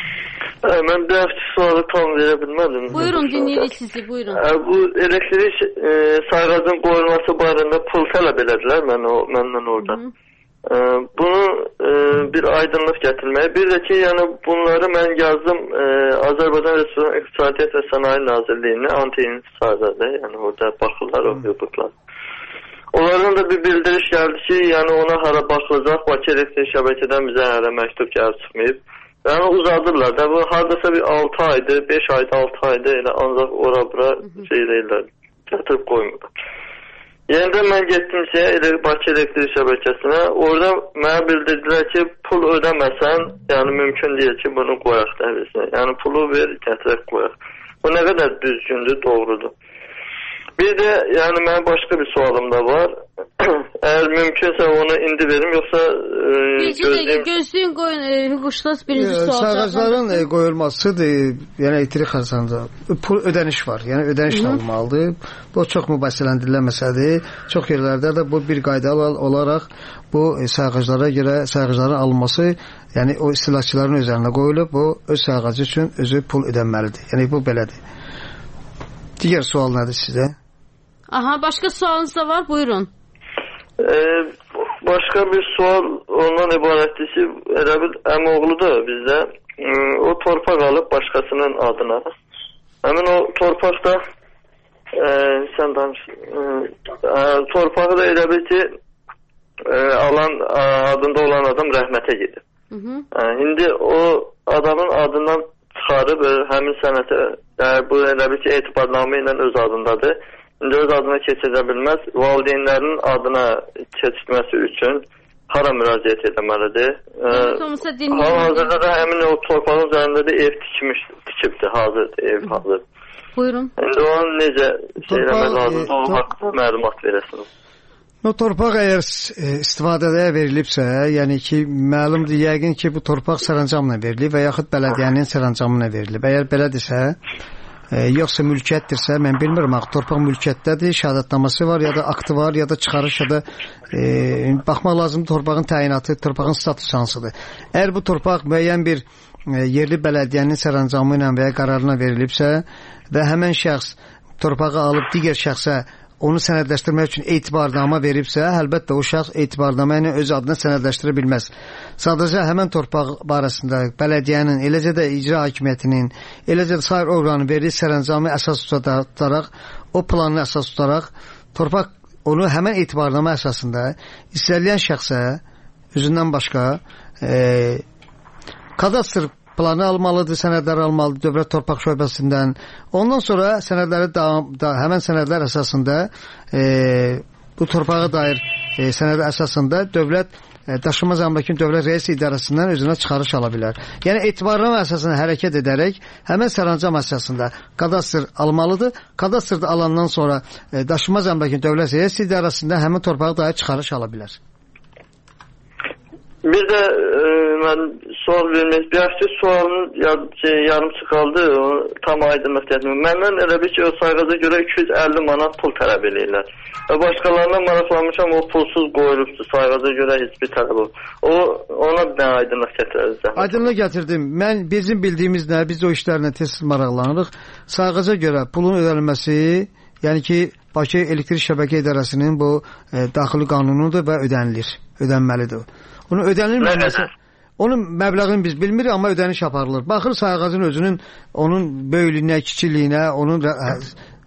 Ə, mən dəfti sualı tam verə bilmədim. Buyurun, dinləyirik sizi, buyurun. Ə, bu elektrik e, sayğacın qoyulması barədə pul tələb elədilər mən o, məndən orada. Ə, bunu e, bir aydınlıq gətirməyə. Bir də ki, yəni bunları mən yazdım e, Azərbaycan Respublikası İqtisadiyyat və Sənaye Nazirliyinə, anti-intisarda, yəni orada baxırlar o hüquqlar. Onların da bir bildiriş gəldi ki, yəni ona hara baxılacaq, Bakı elektrik şəbəkədən bizə hələ məktub gəlib çıxmayıb. Yəni uzadırlar da, bu haradasa bir altı aydır, beş aydır, altı aydır, elə ancaq ora bura şey deyirlər, gətirib qoymurlar. Yenidən mən getdim ki, Bakı elektrik şəbəkəsinə. Orada mənə bildirdilər ki, pul ödəməsən, yəni mümkün deyil ki, bunu qoyaq dəhlisinə. Yəni pulu ver, gətirək qoyaq. Bu nə qədər düzgündür, doğrudur. Bir də, yəni mənim başqa bir sualım da var. Əgər mümkünsə onu indi verim, yoxsa e, gözləyim. Gözləyin qoyun, e, hüquqşünas birinci sual. Sağacların e, qoyulmasıdır, yəni elektrik xərclərində pul ödəniş var, yəni ödəniş alınmalıdır. Bu çox mübahisələndirilən məsələdir. Çox yerlərdə də bu bir qayda olaraq bu e, sağaclara görə sağacların alınması, yəni o istihlakçıların üzərinə qoyulub, bu öz sağacı üçün özü pul ödənməlidir. Yəni bu belədir. Digər sual nədir sizə? Aha, başqa sualınız da var, buyurun. Ee, başka bir sual ondan ibarətdir ki, elə bir əmoğludur bizdə. E, o torpaq alıb başqasının adına. Həmin o torpaqda e, sən danış. E, e, torpağı da elə bir ki, e, alan adında olan adam rəhmətə gedib. Hı hı. E, indi o adamın adından çıxarıb həmin sənətə, yəni bu elə bir ki, etibarnamə ilə öz adındadır. İndi öz adına keçirə bilməz. Valideynlərinin adına keçirməsi üçün hara müraciət etməlidir? Hal-hazırda da həmin o torpağın üzərində də ev tikmiş, tikibdir, hazırdır, ev hazır. Buyurun. İndi onu necə şey eləmək lazımdır, o haqqında məlumat verəsiniz. O torpaq əgər istifadəyə verilibsə, yəni ki, məlumdur, yəqin ki, bu torpaq sərəncamla verilib və yaxud bələdiyyənin sərəncamına verilib. Əgər belədirsə, E, yoxsa mülkiyyətdirsə, mən bilmirəm, torpaq mülkiyyətdədir, şəhadətnaması var, ya da aktı var, ya da çıxarış, ya da e, baxmaq lazımdır torpağın təyinatı, torpağın statusu hansıdır. Əgər bu torpaq müəyyən bir e, yerli bələdiyyənin sərəncamı ilə və ya qərarına verilibsə və həmən şəxs torpağı alıb digər şəxsə onu sənədləşdirmək üçün etibarnamə veribsə, əlbəttə o şəxs etibarnamə ilə öz adına sənədləşdirə bilməz. Sadəcə həmən torpaq barəsində bələdiyyənin, eləcə də icra hakimiyyətinin, eləcə də sair orqanın verdiyi sərəncamı əsas tutaraq, o planını əsas tutaraq, torpaq onu həmən etibarnamə əsasında istənilən şəxsə özündən başqa e, kadastr planı almalıdır, sənədlər almalıdır Dövlət Torpaq Şöbəsindən. Ondan sonra sənədləri da, da, həmən sənədlər əsasında e, bu torpağa dair e, sənədə əsasında dövlət e, daşınmaz əmlakın dövlət rəis idarəsindən özünə çıxarış ala bilər. Yəni etibarnamə əsasına hərəkət edərək həmən sərəncam əsasında kadastr almalıdır. Kadastrda alandan sonra e, daşınmaz əmlakın dövlət rəis idarəsində həmən torpağa dair çıxarış ala bilər. Bir də e, mən sual vermək, bir yaxşı sualın şey, yarımçı qaldı, onu tam aydınlıq etməyim. Məndən elə bir ki, o sayğaca görə iki yüz əlli manat pul tələb edirlər. Və başqalarına maraqlanmışam, o pulsuz qoyulubdur, sayğaca görə heç bir tələb olub. O, ona bir dənə aydınlıq gətiririz. Aydınlıq gətirdim. Mən, bizim bildiyimiz nə, biz o işlərlə tez maraqlanırıq. Sayğaca görə pulun ödənilməsi, yəni ki, Bakı Elektrik Şəbəkə İdarəsinin bu e, daxili qanunudur və ödənilir, ödənməlidir. Onun ödənilməməsi, onun məbləğini biz bilmirik, amma ödəniş aparılır. Baxır sayğacın özünün, onun böyüklüyünə, kiçiliyinə, onun ə, ə,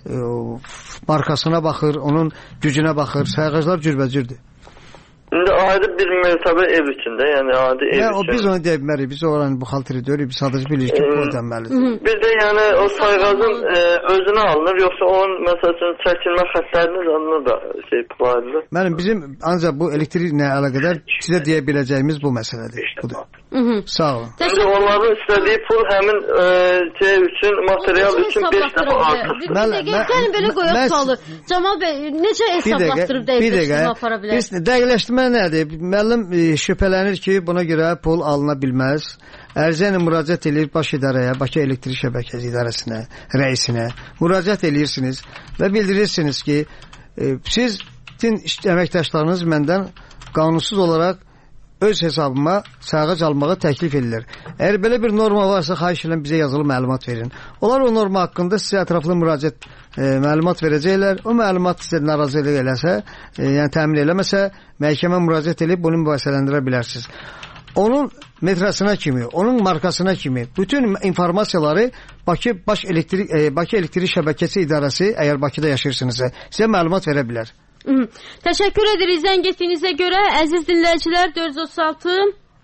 markasına baxır, onun gücünə baxır. Sayğaclar cürbəcürdür. İndi adi bir mərtəbə ev içində, yəni adi ev ya, üçün. O, biz onu deyə bilmərik, biz oranı buxalteri deyirik, biz sadəcə bilirik ki, bu ödənməlidir. Bir də yəni o sayğacın e, özünə alınır, yoxsa onun məsələn çəkilmə xətlərinin alınır da şey paylanır. Mənim bizim ancaq bu elektriklə əlaqədar sizə deyə biləcəyimiz bu məsələdir. Budur. Hı -hı. Sağ olun. İndi onların istədiyi pul həmin e, şey üçün, material üçün beş dəfə artır. Gəlin belə qoyaq sualı. Camal bəy, necə hesablatdırıb dəqiqləşdirmə apara bilər? Dəqiqləşdirmə nədir? Müəllim e, şübhələnir ki, buna görə pul alına bilməz. Ərizə ilə müraciət edir baş idarəyə, Bakı Elektrik Şəbəkəsi İdarəsinə, rəisinə müraciət edirsiniz və bildirirsiniz ki, e, sizin əməkdaşlarınız məndən qanunsuz olaraq öz hesabıma sayğac almağa təklif edilir. Əgər belə bir norma varsa, xahiş edirəm bizə yazılı məlumat verin. Onlar o norma haqqında sizə ətraflı müraciət e, məlumat verəcəklər. O məlumat sizə narazılıq eləsə, e, yəni təmin eləməsə, məhkəmə müraciət edib bunu mübahisələndirə bilərsiniz. Onun metrasına kimi, onun markasına kimi bütün informasiyaları Bakı Baş Elektrik e, Bakı Elektrik Şəbəkəsi İdarəsi, əgər Bakıda yaşayırsınızsa, sizə məlumat verə bilər. Hı. Təşəkkür edirik zəng etdiyinizə görə. Əziz dinləyicilər, dörd yüz otuz altı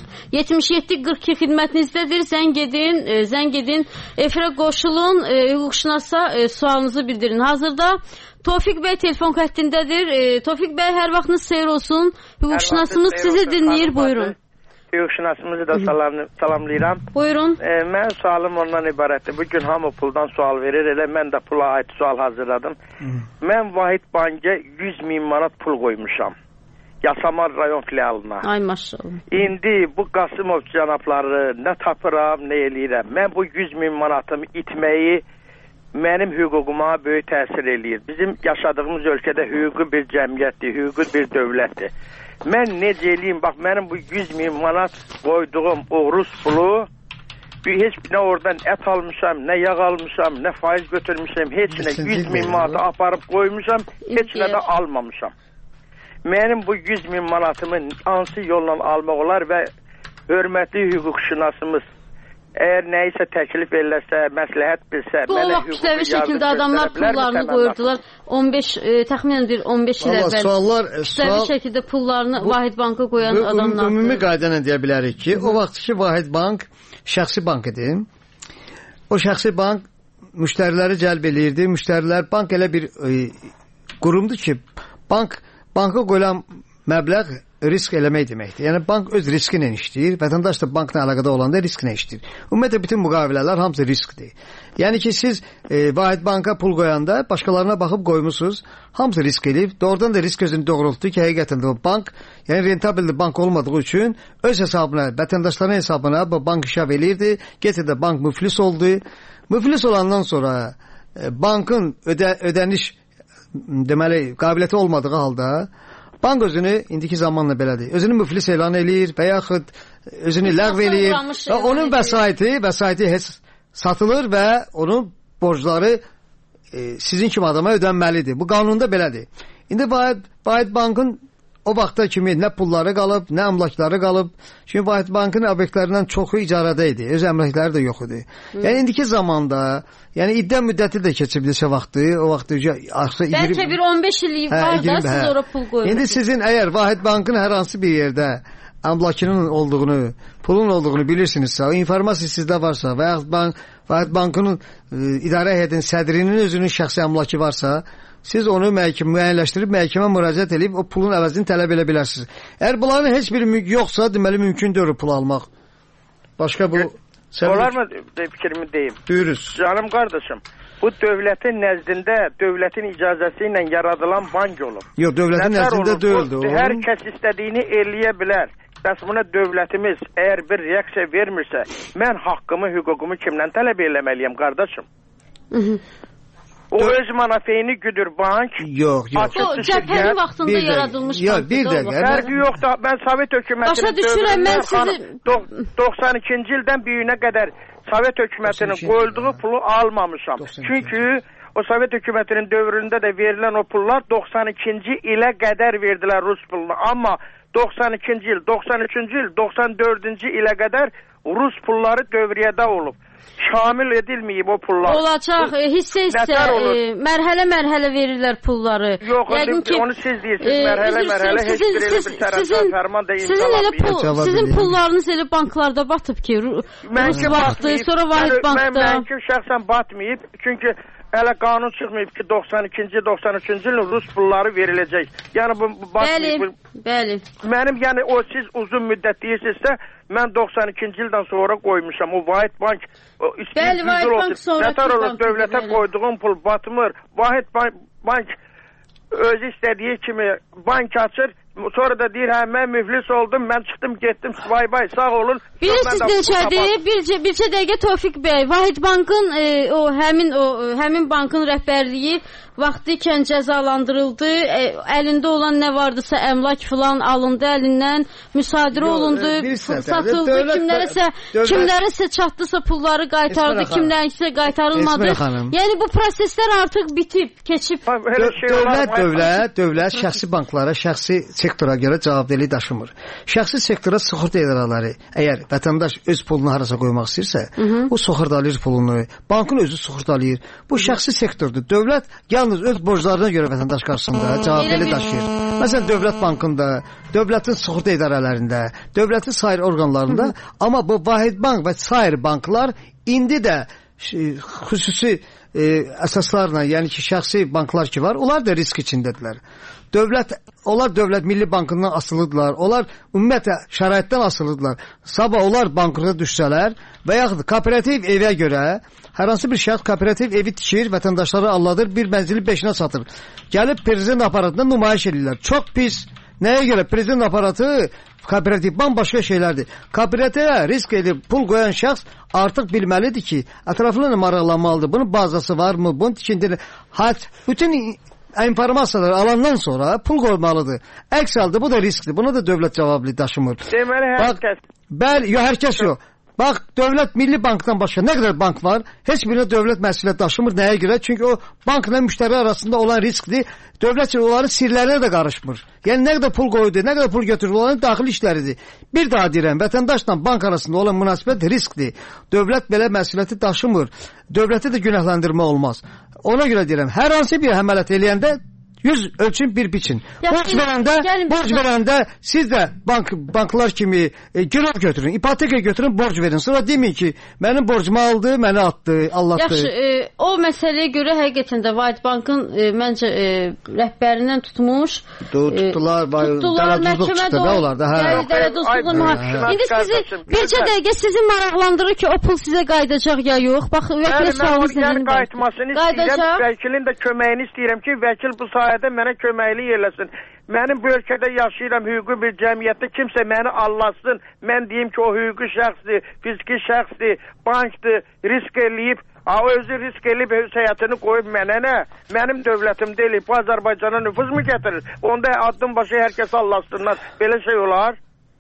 yetmiş yeddi qırx iki xidmətinizdədir. Zəng edin, e, zəng edin, efirə qoşulun, e, hüquqşünasa e, sualınızı bildirin. Hazırda Tofiq bəy telefon xəttindədir. E, Tofiq bəy, hər vaxtınız xeyir olsun. Hüquqşünasımız sizi dinləyir, buyurun. Hüquqşünasımızı da salam, salamlayıram. Buyurun. E, mən sualım ondan ibarətdir. Bugün hamı puldan sual verir, elə mən də pula aid sual hazırladım. Hmm. Mən Vahid Bankə yüz min manat pul qoymuşam. Yasamal rayon filialına. Ay maşallah. İndi bu Qasımov cənabları nə tapıram, nə eləyirəm. Mən bu yüz min manatımı itməyi mənim hüququma böyük təsir eləyir. Bizim yaşadığımız ölkədə hüquqi bir cəmiyyətdir, hüquqi bir dövlətdir. Mən necə eləyim, bax mənim bu yüz min manat qoyduğum o Rus pulu, heç nə oradan ət almışam, nə yağ almışam, nə faiz götürmüşəm, heç nə yüz min manatı aparıb qoymuşam, heç nə də almamışam. Mənim bu yüz min manatımı hansı yolla almaq olar və hörmətli hüquqşünasımız əgər nəyisə təklif eləsə, məsləhət bilsə, bu mənə hüquqi kütləvi şəkildə adamlar pullarını qoyurdular. on beş e, təxminən bir on beş il əvvəl. Suallar, kütləvi sual, şəkildə pullarını bu, Vahid Banka qoyan bu, adamlar. Ümumi qayda nə deyə bilərik ki, o vaxtki Vahid Bank şəxsi bank idi. O şəxsi bank müştəriləri cəlb eləyirdi. Müştərilər bank elə bir e, qurumdur ki, bank banka qoyulan məbləğ risk eləmək deməkdir. Yəni bank öz riski ilə işləyir, vətəndaş da bankla əlaqədə olanda risklə işləyir. Ümumiyyətlə bütün müqavilələr hamısı riskdir. Yəni ki siz e, Vahid Banka pul qoyanda başqalarına baxıb qoymusunuz, hamısı risk eləyib. Doğrudan da risk özünü doğrultdu ki, həqiqətən də o bank, yəni rentabilli bank olmadığı üçün öz hesabına, vətəndaşların hesabına bu bank işav eləyirdi. Getədə bank müflis oldu. Müflis olandan sonra e, bankın ödə, ödəniş deməli qabiliyyəti olmadığı halda bank özünü indiki zamanla belədir. Özünü müflis elan eləyir və yaxud özünü ləğv eləyir. Və onun vəsaiti, vəsaiti heç satılır və onun borcları e, sizin kimi adama ödənməlidir. Bu qanunda belədir. İndi Vahid, Vahid Bankın o vaxta kimi nə pulları qalıb, nə əmlakları qalıb. Çünki Vahid Bankın obyektlərindən çoxu icarədə idi. Öz əmlakları da yox idi. Hmm. Yəni indiki zamanda, yəni iddia müddəti də keçib neçə vaxtı, o vaxtı artıq bəlkə bir on beş illik hə, var da siz hə. Ora pul qoyursunuz. İndi sizin əgər Vahid Bankın hər hansı bir yerdə əmlakının olduğunu, pulun olduğunu bilirsinizsə, o informasiya sizdə varsa və yaxud bank, Vahid Bankının e, idarə heyətinin sədrinin özünün şəxsi əmlakı varsa, siz onu məhkəmə müəyyənləşdirib məhkəmə müraciət edib o pulun əvəzini tələb edə bilərsiniz. Əgər bunların heç biri yoxsa, deməli mümkün deyil pul almaq. Başqa bu olar mı fikrimi deyim? Buyuruz. Canım qardaşım, bu dövlətin nəzdində, dövlətin icazəsi ilə yaradılan bank olub. Yox, dövlətin nəzdində deyildi. Hər kəs istədiyini eləyə bilər. Bəs buna dövlətimiz əgər bir reaksiya vermirsə, mən haqqımı, hüququmu kimdən tələb eləməliyəm qardaşım? O Dö öz manafeyini güdür bank. Yox, yox. O cəbhənin vaxtında yaradılmış yox, bir dəqiqə. Fərqi yoxdur. Mən Sovet hökumətinin dövründə doxsan ikinci ildən bu günə qədər Sovet hökumətinin qoyulduğu pulu almamışam. Çünki o Sovet hökumətinin dövründə də verilən o pullar doxsan ikinci ilə qədər verdilər Rus pulunu. Amma doxsan ikinci il, doxsan üçüncü il, doxsan dördüncü ilə qədər Rus pulları dövriyyədə olub. Şamil edilməyib o pullar. Olacaq, hissə-hissə, mərhələ-mərhələ verirlər pulları. Yox, ki, onu siz deyirsiniz, mərhələ-mərhələ heç bir elə bir tərəfdən fərman da imzalamayıb. Sizin pullarınız elə banklarda batıb ki, Rus vaxtı, sonra Vahid Bankda. Mənki şəxsən batmayıb, çünki hələ qanun çıxmayıb ki, doxsan ikinci, doxsan üçüncü ilin Rus pulları veriləcək. Yəni bu batmayıb. Bəli, bəli. Mənim, yəni o siz uzun müddət deyirsinizsə, mən doxsan ikinci ildən sonra qoymuşam. O Vahid Bank bəli, Vahid Bank sonra nətər olur, dövlətə qoyduğum pul batmır. Vahid Bank, bank özü istədiyi kimi bank açır. Sonra da deyir, hə, mən müflis oldum, mən çıxdım, getdim, vay bay, sağ olun. Bilirsiniz neçədir? Bircə, bircə dəqiqə Tofiq bəy, Vahid Bankın e, o həmin o həmin bankın rəhbərliyi vaxtı ikən cəzalandırıldı. E, əlində olan nə vardısa əmlak filan alındı əlindən, müsadirə olundu, satıldı, kimlərəsə kimlərəsə çatdısa pulları qaytardı, kimlərəsə qaytarılmadı. Yəni bu proseslər artıq bitib, keçib. Dövlət, dövlət, dövlət şəxsi banklara, şəxsi sektora görə cavabdehliyi daşımır. Şəxsi sektora sığorta idarələri əgər vətəndaş öz pulunu harasa qoymaq istəyirsə, Hı -hı. o sığortalayır pulunu, bankın özü sığortalayır. Bu şəxsi sektordur. Dövlət yalnız öz borclarına görə vətəndaş qarşısında cavabdehliyi daşıyır. Məsələn, Dövlət Bankında, dövlətin sığorta idarələrində, dövlətin sair orqanlarında, Hı -hı. amma bu Vahid Bank və sair banklar indi də xüsusi e, əsaslarla, yəni ki, şəxsi banklar ki var, onlar da risk içindədirlər. Dövlət, onlar Dövlət Milli Bankından asılıdırlar, onlar ümumiyyətlə şəraitdən asılıdırlar. Sabah onlar bankrota düşsələr və yaxud kooperativ evə görə hər hansı bir şəxs kooperativ evi tikir, vətəndaşları alladır, bir mənzili beşinə satır. Gəlib prezident aparatında nümayiş edirlər. Çox pis. Nəyə görə? Prezident aparatı kooperativ bambaşqa şeylərdir. Kooperativə risk edib pul qoyan şəxs artıq bilməlidir ki, ətraflı maraqlanmalıdır. Bunun bazası varmı? Bunun tikindiri. Haç, bütün informasiyaları alandan sonra pul qoymalıdır. Əks halda bu da riskdir. Buna da dövlət cavablı daşımır. Deməli, hər Bax, kəs. Bəli, yox, hər kəs yox. Bax, Dövlət Milli Bankdan başqa nə qədər bank var, heç birinə dövlət məsuliyyət daşımır. Nəyə görə? Çünki o bankla müştəri arasında olan riskdir. Dövlət onların sirlərinə də qarışmır. Yəni nə qədər pul qoydu, nə qədər pul götürür, onların daxili işləridir. Bir daha deyirəm, vətəndaşla bank arasında olan münasibət riskdir. Dövlət belə məsuliyyəti daşımır. Dövləti də günahlandırma olmaz. Ona görə deyirəm, hər hansı bir əməliyyat eləyəndə yüz ölçün bir biçin. Borc verəndə, borc verəndə siz də bank banklar kimi e, girov götürün, ipoteka götürün, borc verin. Sonra deməyin ki, mənim borcumu aldı, məni atdı, allatdı. Yaxşı, e, o məsələyə görə həqiqətən də Vahid Bankın e, məncə e, rəhbərindən tutmuş, tutdular, e, tutdular, məhkəmədə o, olar da, hə. Yəni dələduzluğu mühakimə. İndi sizi bircə dəqiqə sizi maraqlandırır ki, o pul sizə qayıdacaq ya yox. Bax, vəkil sualınız nədir? Qayıtmasını istəyirəm, vəkilin də köməyini istəyirəm ki, vəkil bu sayədə mənə köməkli yerləsin. Mənim bu ölkədə yaşayıram, hüquqi bir cəmiyyətdə kimsə məni allasın. Mən deyim ki, o hüquqi şəxsdir, fiziki şəxsdir, bankdır, risk eləyib, o özü risk eləyib öz həyatını qoyub mənə nə? Mənim dövlətim deyil, bu Azərbaycana nüfuz mu gətirir? Onda addım başı hər kəs allasınlar. Belə şey olar.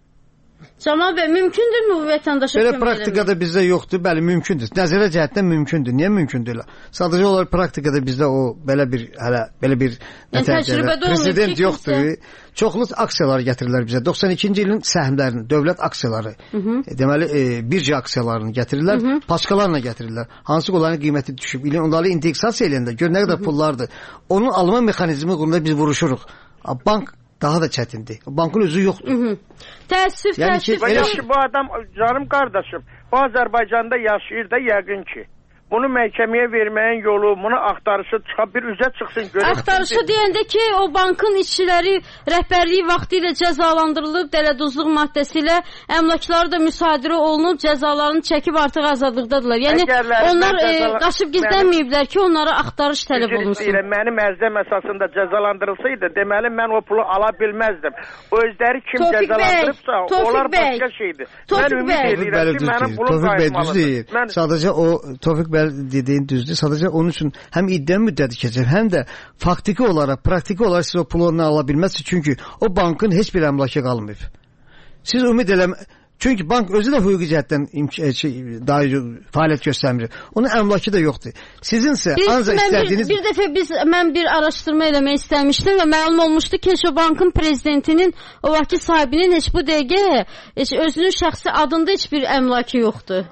Camal bəy, mümkündürmü bu vətəndaşa kömək eləmək? Belə praktikada bizdə yoxdur, bəli, mümkündür. Nəzərə cəhətdən mümkündür. Niyə mümkündür? Sadəcə olaraq praktikada bizdə o belə bir hələ belə bir yəni, prezident yoxdur. Kimsə... Çoxlu aksiyalar gətirirlər bizə. doxsan ikinci ilin səhmlərini, dövlət aksiyaları, Hı -hı. E, deməli e, birja aksiyalarını gətirirlər, Hı -hı. paçkalarla gətirirlər. Hansı ki onların qiyməti düşüb, onları indeksasiya eləyəndə gör nə qədər pullardır. Onun alma mexanizmi qurulunda biz vuruşuruq. Bank daha da çətindir. Bankın özü yoxdur. Hı -hı. Təəssüf, yəni təəssüf. Ki, elə... Bu adam, canım qardaşım, bu Azərbaycanda yaşayır da yəqin ki. Bunu məhkəməyə verməyin yolu, bunu axtarışı çıxa bir üzə çıxsın. Axtarışı deyəndə ki, o bankın işçiləri rəhbərliyi vaxtı ilə cəzalandırılıb, dələduzluq maddəsi ilə əmlakları da müsadirə olunub, cəzalarını çəkib artıq azadlıqdadılar. Yəni, Əgərlər, onlar e, qaçıb gizlənməyiblər ki, onlara axtarış tələb olunsun. Deyirəm, mənim ərzəm əsasında cəzalandırılsaydı, deməli, mən o pulu ala bilməzdim. O özləri kim Tofiq cəzalandırıbsa, Bey, onlar Bey, başqa şeydir. Tofiq Mən ümid edirəm ki, mənim pulum qayıtmalıdır. Mən... Sadəcə o, Tofiq Bey dediyin düzdür. Sadəcə onun üçün həm iddia müddəti keçir, həm də faktiki olaraq, praktiki olaraq siz o pulu ondan ala bilməzsiniz. Çünki o bankın heç bir əmlakı qalmayıb. Siz ümid eləmə... Çünki bank özü də hüquqi cəhətdən dair fəaliyyət göstərmir. Onun əmlakı da yoxdur. Sizinsə ancaq istədiyiniz... Bir, bir dəfə biz, mən bir araşdırma eləmək istəmişdim və məlum olmuşdu ki, o bankın prezidentinin, o vaxtki sahibinin heç bu dəqiqə heç özünün şəxsi adında heç bir əmlakı yoxdur.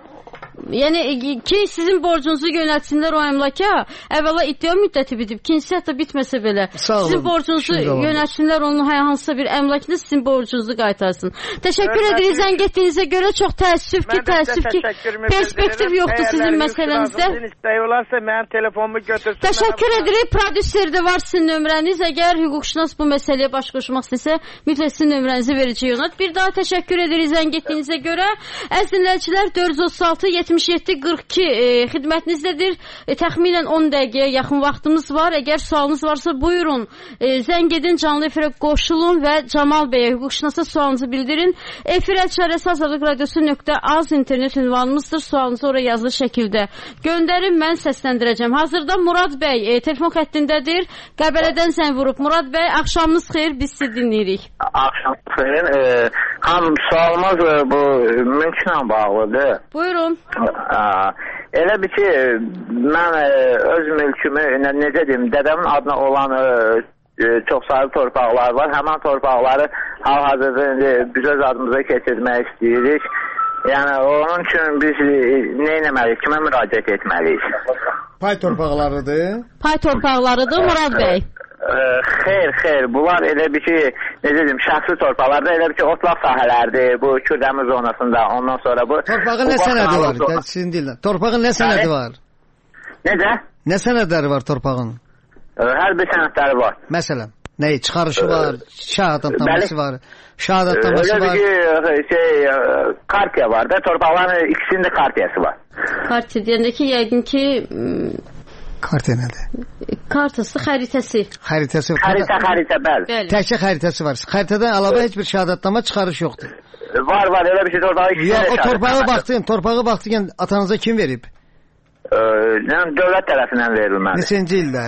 Yəni ki, sizin borcunuzu yönətsinlər o əmlaka, əvvəla iddia müddəti bitib, ikincisi hətta bitməsə belə. Sizin borcunuzu yönətsinlər onun hansısa bir əmlakında sizin borcunuzu qaytarsın. Təşəkkür edirik zəng etdiyinizə görə, çox təəssüf ki, təəssüf ki, perspektiv yoxdur sizin məsələnizdə. Təşəkkür edirik, prodüserdə var sizin nömrəniz. Əgər hüquqşünas bu məsələyə baş qoşmaq istəsə, mütləq sizin nömrənizi verəcək ona. Bir daha təşəkkür edirik zəng etdiyinizə görə. Əziz dinləyicilər, dörd yüz otuz altı yetmiş yeddi qırx iki e, xidmətinizdədir. E, təxminən on dəqiqəyə yaxın vaxtımız var. Əgər sualınız varsa buyurun. E, zəng edin, canlı efirə qoşulun və Camal bəyə, hüquqşünasa sualınızı bildirin. Efir əlçarəsi azadlıq radiosu nöqtə az internet ünvanımızdır. Sualınızı oraya yazılı şəkildə göndərin, mən səsləndirəcəm. Hazırda Murad bəy e, telefon xəttindədir. Qəbələdən zəng vurub. Murad bəy, axşamınız xeyir, biz sizi dinləyirik. Axşamınız xeyir. E, hanım, sualımız e, bu mülklə bağlıdır. Buyurun. Aa, elə bir ki, mən e, öz mülkümü, necə deyim, dədəmin adına olan e, e, çox saylı torpaqlar var. Həmin torpaqları hal-hazırda biz öz adımıza keçirmək istəyirik. Yəni onun üçün biz nə etməliyik, kimə müraciət etməliyik? Pay torpaqlarıdır. Pay torpaqlarıdır Murad bəy. Xeyr, xeyr. Bunlar elə bir ki, necə deyim, şəxsi torpaqlarda elə bir ki, otlaq sahələrdir. Bu Kürdəmir zonasında. Ondan sonra bu... Torpağın nə sənədi var? Sizin dillə. Torpağın nə sənədi var? Necə? Nə sənədləri var torpağın? Hər bir sənədləri var. Məsələn, nəyi? Çıxarışı var, şəhadətnaməsi var, şəhadətnaməsi var. Öyle bir ki, şey, kartiya var da, torpaqların ikisinin də kartiyası var. Kartiya deyəndə ki, yəqin ki... Kartiya nədir? Kartası, xəritəsi. Xəritəsi. Xəritə, xəritə, bəli. Təkcə xəritəsi var. Xəritədən əlavə heç bir şəhadətnamə çıxarış yoxdur. Var, var, elə bir şey torpağı ikisinin də şəhadətnaməsi. Yox, o torpağı baxdın, torpağı baxdın, atanıza kim verib? Yəni, dövlət tərəfindən verilməli. Neçənci ildə?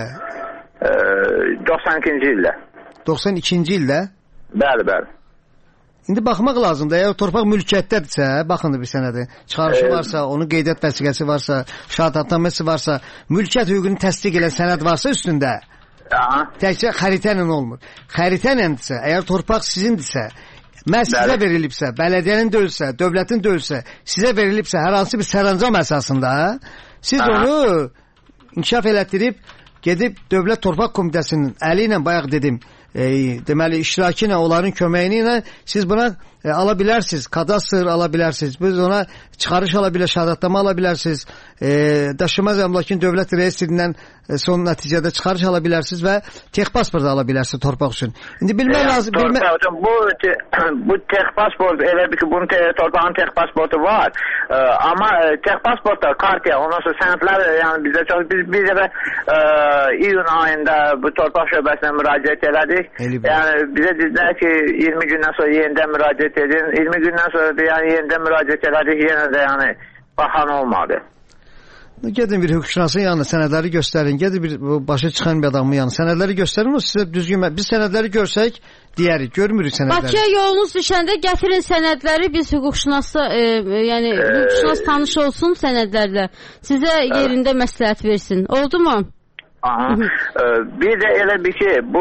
doxsan ikinci ildə. doxsan ikinci ildə? Bəli, bəli. İndi baxmaq lazımdır. Əgər torpaq mülkiyyətdədirsə, baxın bir sənədi. Çıxarışı varsa, onun qeydiyyat vəsiqəsi varsa, şəhadətnaməsi varsa, mülkiyyət hüququnu təsdiq edən sənəd varsa üstündə, təkcə xəritə ilə olmur. Xəritə iləndirsə, əgər torpaq sizindirsə, məhz sizə verilibsə, bələdiyyənin döyülsə, dövlətin döyülsə, sizə verilibsə, hər hansı bir sərəncam əsasında, siz Aha. onu inkişaf elətdirib, gedib Dövlət Torpaq Komitəsinin əli ilə, bayaq dedim, e, deməli, iştirakı ilə, onların köməyini ilə siz buna e, ala bilərsiniz, kadastr ala bilərsiniz, biz ona çıxarış ala bilər, şəhadətnamə ala bilərsiniz, e, daşınmaz əmlakın dövlət reyestrindən e, son nəticədə çıxarış ala bilərsiniz və tex pasport ala bilərsiniz torpaq üçün. İndi bilmək lazım... Bilmə... Bu, te, bu tex pasport, elə bir ki, bunun te, torpağın tex pasportu var, e, amma e, tex pasportda kartiya, ondan sonra sənədlər, yəni bizdə çox, biz bir dəfə e, iyun ayında bu torpaq şöbəsinə müraciət elədik. Elib. Yəni bizə dedilər ki, iyirmi gündən sonra yenidən müraciət edin. iyirmi gündən sonra da yəni yenidən müraciət elədik, yenə də yəni baxan olmadı. Gedin bir hüquqşünasın yanına sənədləri göstərin. Gedin bir başa çıxan bir adamın yanına sənədləri göstərin. O sizə düzgün, biz sənədləri görsək deyərik, görmürük sənədləri. Bakıya yolunuz düşəndə gətirin sənədləri, biz hüquqşünası, e, yəni e, hüquqşünas tanış olsun sənədlərlə. Sizə yerində məsləhət versin. Oldu mu? Aha. Bir də elə bir ki, bu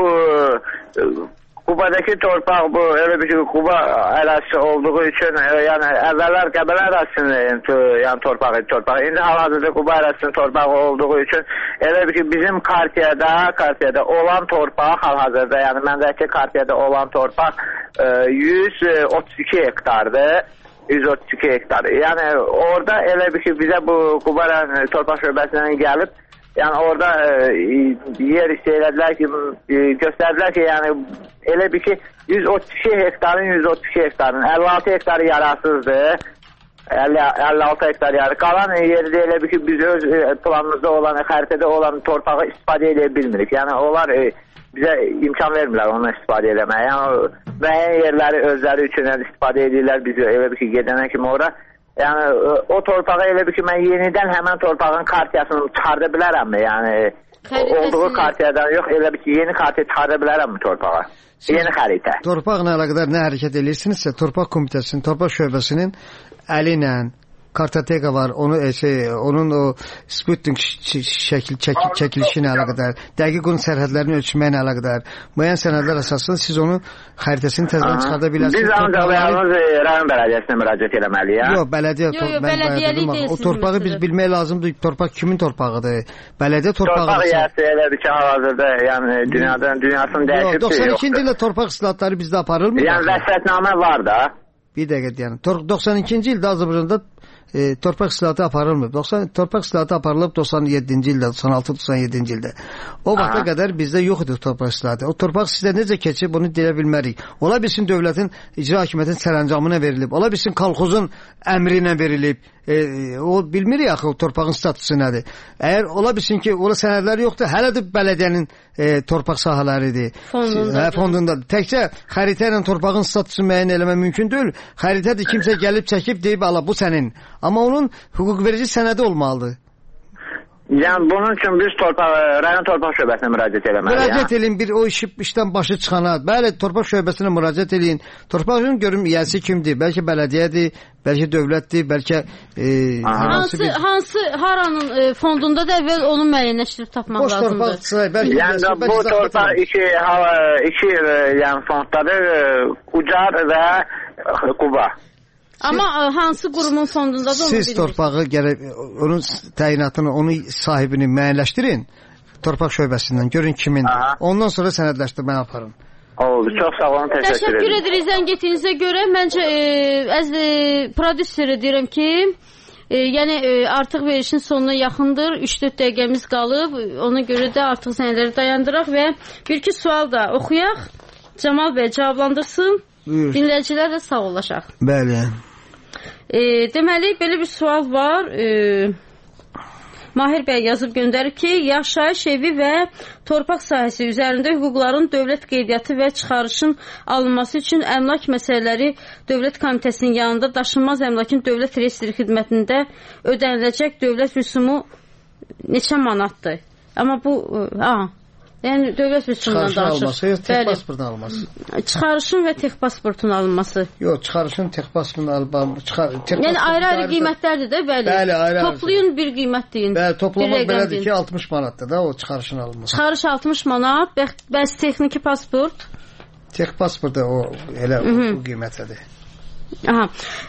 Qubadakı torpaq bu elə bir ki, Quba ərazisi olduğu üçün, yəni əvvəllər Qəbələ ərazisinin yəni torpağı, torpağı. İndi hal-hazırda Quba ərazisinin torpağı olduğu üçün elə bir ki, bizim kartiyada, kartiyada olan torpaq hal-hazırda, yəni məndəki kartiyada olan torpaq yüz otuz iki hektardır. yüz otuz iki hektar. Yəni orada elə bir ki, bizə bu Quba torpaq şöbəsindən gəlib, yəni orada e, yer istəyirədilər ki, e, göstərdilər ki, yəni elə bir ki, yüz otuz iki hektarın yüz otuz iki hektarın əlli altı hektarı yararsızdır. əlli altı hektar yarı. Qalan yeri də elə bir ki, biz öz planımızda olan, xəritədə olan torpağı istifadə edə bilmirik. Yəni onlar e, bizə imkan vermirlər onu istifadə eləməyə. Yəni müəyyən yerləri özləri üçün istifadə edirlər, biz elə bir ki, gedənə kimi ora. Yəni o torpağı elə bir ki, mən yenidən həmən torpağın kartiyasını çıxarda bilərəmmi? Yəni xəritəsini... olduğu kartiyadan yox, elə bir ki, yeni kartiya çıxarda bilərəmmi torpağa? Siz yeni xəritə. Torpaqla əlaqədar nə hərəkət edirsinizsə, Torpaq Komitəsinin, Torpaq Şöbəsinin əli ilə kartoteka var, onu şey, onun o Sputnik şəkil çəkil, çəkilişi ilə əlaqədar, dəqiq onun sərhədlərini ölçməklə əlaqədar, müəyyən sənədlər əsasında siz onu xəritəsini təzədən çıxarda bilərsiniz. Biz ancaq yalnız rayon bələdiyyəsinə müraciət eləməliyik. Yox, bələdiyyə yox, yox, bələdiyyəlik deyilsiniz. O torpağı biz bilmək lazımdır. Torpaq kimin torpağıdır? Bələdiyyə torpağıdır. Torpaq yəsi elə bir ki, hal-hazırda, yəni dünyadan dünyasını dəyişib. doxsan ikinci ildə torpaq islahatları bizdə aparılmır. Yəni vəsiyyətnamə var da. Bir dəqiqə deyəlim. doxsan ikinci ildə Azərbaycanda E, torpaq islahatı aparılmır. doxsan torpaq islahatı aparılıb doxsan yeddinci ildə, doxsan altı doxsan yeddinci ildə. O vaxta Aha. qədər bizdə yox idi torpaq islahatı. O torpaq sizdə necə keçib, bunu deyə bilmərik. Ola bilsin dövlətin icra hakimiyyətinin sərəncamına verilib. Ola bilsin kolxozun əmri ilə verilib. E, o bilmirik axı o torpağın statusu nədir. Əgər ola bilsin ki, ola sənədlər yoxdur, hələ də bələdiyyənin e, torpaq sahələridir. Fondundadır. Hə, fondundadır. Təkcə xəritə ilə torpağın statusunu müəyyən eləmək mümkün deyil. Xəritədir, kimsə gəlib çəkib deyib, ala bu sənin. Amma onun hüquq verici sənədi olmalıdır. Yəni bunun üçün biz torpaq rayon torpaq şöbəsinə müraciət etməliyik. Müraciət edin bir o işi işdən başı çıxana. Bəli, torpaq şöbəsinə müraciət edin. Torpağın görüm yəsi kimdir? Bəlkə bələdiyyədir, bəlkə dövlətdir, bəlkə e, hansı bir... hansı haranın e, fondunda da əvvəl onu müəyyənləşdirib tapmaq boş lazımdır. Torpaq, bəlkə yəni bu torpaq iki iki yəni fonddadır, Ucar və Quba. Amma siz, hansı qurumun fondundadır onu siz bilmirsiniz. Torpağı gərək onun təyinatını, onun sahibini müəyyənləşdirin. Torpaq şöbəsindən görün kimin. Aha. Ondan sonra sənədləşdirməni aparın. Oldu. Çox sağ olun. Təşəkkür, təşəkkür edirik zəng etdiyinizə görə. Məncə e, əz e, prodüseri deyirəm ki, e, yəni e, artıq verişin sonuna yaxındır. üç dörd dəqiqəmiz qalıb. Ona görə də artıq sənədləri dayandıraq və bir iki sual da oxuyaq. Camal bəy cavablandırsın. Buyur. Dinləyicilər də sağ olaşaq. Bəli. E, deməli, belə bir sual var. E, Mahir bəy yazıb göndərib ki, yaşayış evi və torpaq sahəsi üzərində hüquqların dövlət qeydiyyatı və çıxarışın alınması üçün əmlak məsələləri Dövlət Komitəsinin yanında daşınmaz əmlakın dövlət reyestri xidmətində ödəniləcək dövlət rüsumu neçə manatdır? Amma bu... A, yəni dövlət rüsumundan danışır. Çıxarışın alınması, yox, tek pasportun alınması. Çıxarışın və tek pasportun alınması. Yox, çıxarışın tek pasportun alınması. Yəni ayrı-ayrı qiymətlərdir də, bəli. Bəli, ayrı-ayrı. Toplayın bir qiymət deyin. Bəli, toplamaq belədir ki, altmış manatdır da o çıxarışın alınması. Çıxarış altmış manat, bəs texniki pasport? Tek pasport da o elə o, o qiymətədir. Aha.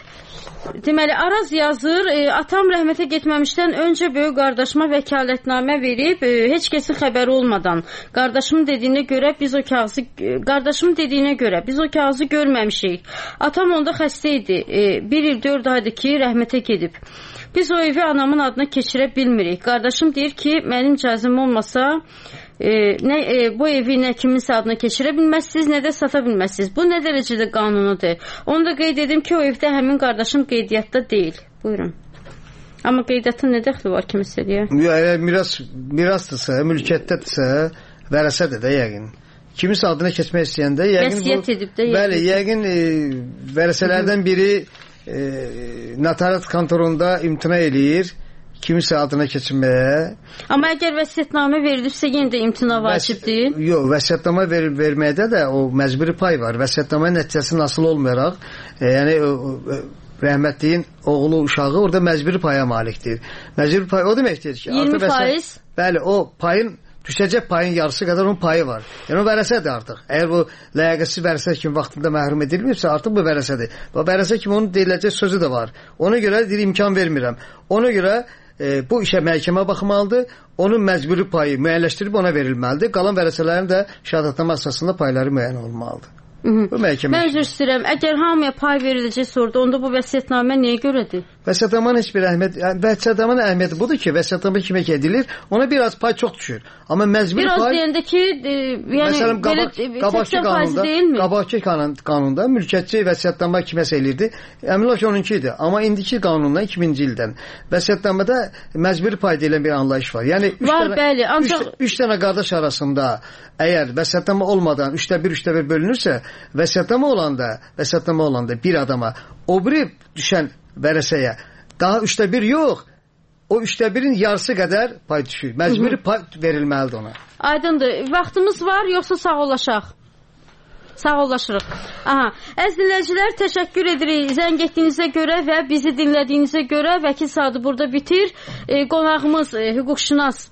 Deməli, Araz yazır, e, atam rəhmətə getməmişdən öncə böyük qardaşıma vəkalətnamə verib, e, heç kəsin xəbəri olmadan, qardaşımın dediyinə görə biz o kağızı, e, qardaşımın dediyinə görə biz o kağızı görməmişik. Atam onda xəstə idi, e, bir il dörd aydır ki, rəhmətə gedib. Biz o evi anamın adına keçirə bilmirik. Qardaşım deyir ki, mənim icazəm olmasa, e, nə, e, bu evi nə kiminsə adına keçirə bilməzsiniz, nə də sata bilməzsiniz. Bu nə dərəcədə qanunudur? Onu da qeyd edim ki, o evdə həmin qardaşım qeydiyyatda deyil. Buyurun. Amma qeydiyyatın nə dəxli var kimisə deyə? Əgər miras, mirasdırsa, mülkiyyətdədirsə, vərəsədir də yəqin. Kimisə adına keçmək istəyəndə yəqin bu... Vəsiyyət edib də yəqin. Bəli, yəqin e, vərəsələrdən biri e, notariat kontorunda imtina eləyir kimisə adına keçinməyə. Amma əgər vəsiyyətnamə verilirsə yenə də imtina vacibdir. Vəsi yox, vəsiyyətnamə ver verməkdə də o məcburi pay var. Vəsiyyətnamə nəticəsi nasıl olmayaraq, e, yəni o, o, rəhmətliyin oğlu, uşağı orada məcburi paya malikdir. Məcburi pay o deməkdir ki, iyirmi faiz. Bəli, o payın düşəcək payın yarısı qədər onun payı var. Yəni o vərəsədir artıq. Əgər bu ləyaqətsiz vərəsə kimi vaxtında məhrum edilmirsə, artıq bu vərəsədir. Bu vərəsə kimi onun deyiləcək sözü də var. Ona görə deyir, imkan vermirəm. Ona görə e, bu işə məhkəmə baxmalıdır. Onun məcburi payı müəyyənləşdirib ona verilməlidir. Qalan vərəsələrin də şəhadətnamə əsasında payları müəyyən olunmalıdır. Bu məhkəmə. Mən üzr istəyirəm. Əgər hamıya pay veriləcək sordu, onda bu vəsiyyətnamə nəyə görədir? Vəsiyyətnamanın heç bir əhəmiyyəti, yəni vəsiyyətnamanın əhəmiyyəti budur ki, vəsiyyətnamə kimə edilir, ona biraz pay çox düşür. Amma məcburi biraz pay... Biraz deyəndə ki, e, yəni məsələn, qabaq, qabaqki qanunda, qabaqki qanunda mülkiyyətçi vəsiyyətnamə kiməsə elirdi, əmin ol ki, onunki idi. Amma indiki qanundan iki minci ildən vəsiyyətnamədə məcburi pay deyilən bir anlayış var. Yəni, üç var, dənə, bəli, ancaq... Üç, üç dənə qardaş arasında əgər vəsiyyətnamə olmadan üçdə bir, üçdə bir bölünürsə, vəsiyyətnamə olanda, vəsiyyətnamə olanda bir adama o biri düşən vərəsəyə daha üçdə bir yox, o üçdə birin yarısı qədər pay düşür. Məcburi pay verilməlidir ona. Aydındır. Vaxtımız var, yoxsa sağollaşaq? Sağollaşırıq. Aha. Əziz dinləyicilər, təşəkkür edirik zəng etdiyinizə görə və bizi dinlədiyinizə görə. Vəkil Sadı burada bitir. E, qonağımız e, hüquqşünas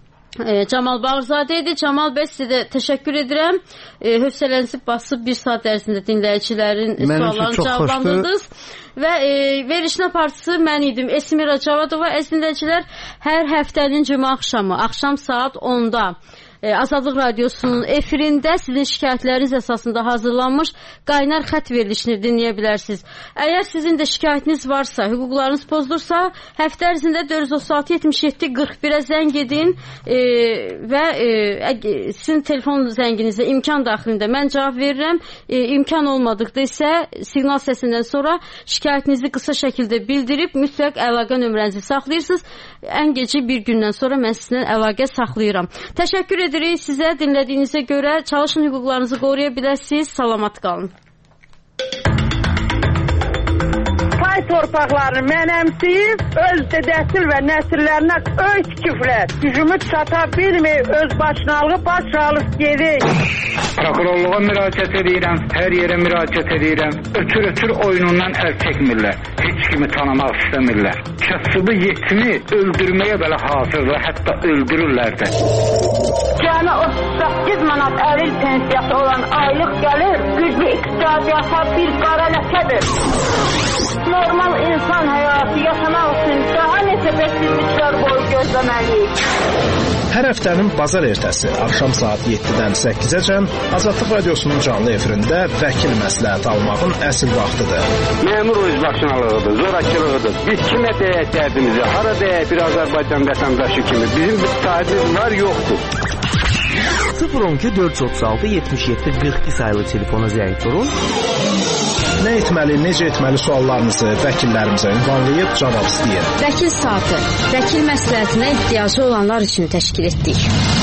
E, Camal Bağırzadə idi. Camal bəy, sizə də təşəkkür edirəm. E, hövsələnizi basıb bir saat ərzində dinləyicilərin suallarını cavablandırdınız. Və e, verişin aparıcısı mən idim. Esmira Cavadova. Əziz dinləyicilər, hər həftənin cümə axşamı, axşam saat onda Azadlıq Radiosunun efirində sizin şikayətləriniz əsasında hazırlanmış qaynar xət verilişini dinləyə bilərsiniz. Əgər sizin də şikayətiniz varsa, hüquqlarınız pozulursa, həftə ərzində dörd yüz otuz altı yetmiş yeddi qırx birə zəng edin e, və e, sizin telefon zənginizə imkan daxilində mən cavab verirəm. E, imkan olmadıqda isə siqnal səsindən sonra şikayətinizi qısa şəkildə bildirib mütləq əlaqə nömrənizi saxlayırsınız. Ən gecə bir gündən sonra mən sizinlə əlaqə saxlayıram. Təşəkkür edirik sizə dinlədiyinizə görə. Çalışın hüquqlarınızı qoruya biləsiniz. Salamat qalın. Azərbaycan torpaqlarını mənəmsəyib, öz dədəsil və nəsillərinə öz küfrət. Gücümüz çata bilmir, öz başınalığı baş alıb gedir. Prokurorluğa müraciət edirəm, hər yerə müraciət edirəm. Ötür-ötür oyunundan əl çəkmirlər. Heç kimi tanımaq istəmirlər. Kasıbı yetimi öldürməyə belə hazırdır, hətta öldürürlər də. Cəmi otuz səkkiz manat əril pensiyası olan aylıq gəlir, güclü iqtisadiyyata bir qara ləkədir. Normal insan həyatı yaşamaq üçün daha neçə bəksizliklər boyu gözləməliyik. Hər həftənin bazar ertəsi axşam saat yeddidən səkkizəcən Azadlıq Radiosunun canlı efirində vəkil məsləhəti almağın əsl vaxtıdır. Məmur özbaşınalığıdır, zorakılığıdır. Biz kimə deyək dərdimizi, hara deyək bir Azərbaycan vətəndaşı kimi. Bizim bir sahibimiz var, yoxdur. sıfır on iki dörd yüz otuz altı yetmiş yeddi qırx iki sayılı telefona zəng vurun. Nə etməli, necə etməli suallarınızı vəkillərimizə ünvanlayıb cavab istəyir. Vəkil saatı, vəkil məsləhətinə ehtiyacı olanlar üçün təşkil etdik.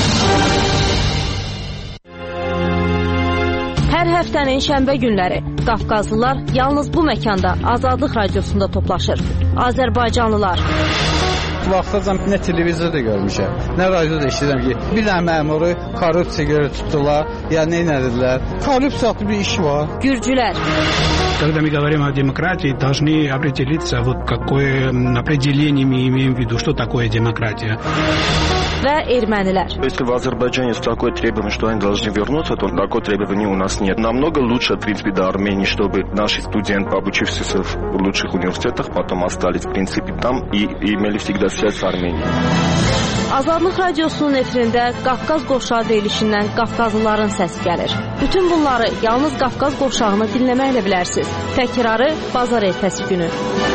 Hər həftənin şənbə günləri Qafqazlılar yalnız bu məkanda Azadlıq Radiosunda toplaşır. Azərbaycanlılar. Vaxtacam nə televizorda görmüşəm, nə radioda eşidirəm ki, bir dənə məmuru korrupsiya görə tutdular, ya nə edilər? Korrupsiya bir iş var. Gürcülər. Когда мы говорим о демократии, должны определиться, вот какое определение мы имеем в виду, что такое демократия. Və ermənilər. Если в Азербайджане такое требование, что они должны вернуться, то такое требование у нас нет. Намного лучше, в принципе, до Армении, чтобы наши студенты, обучившиеся в лучших университетах, потом остались, в принципе, там и, и имели всегда связь с Арменией. Azadlıq Radiosunun efirində Qafqaz qovşağı deyilişindən Qafqazlıların səsi gəlir. Bütün bunları yalnız Qafqaz qovşağını dinləməklə bilərsiniz. Təkrarı bazar ertəsi günü.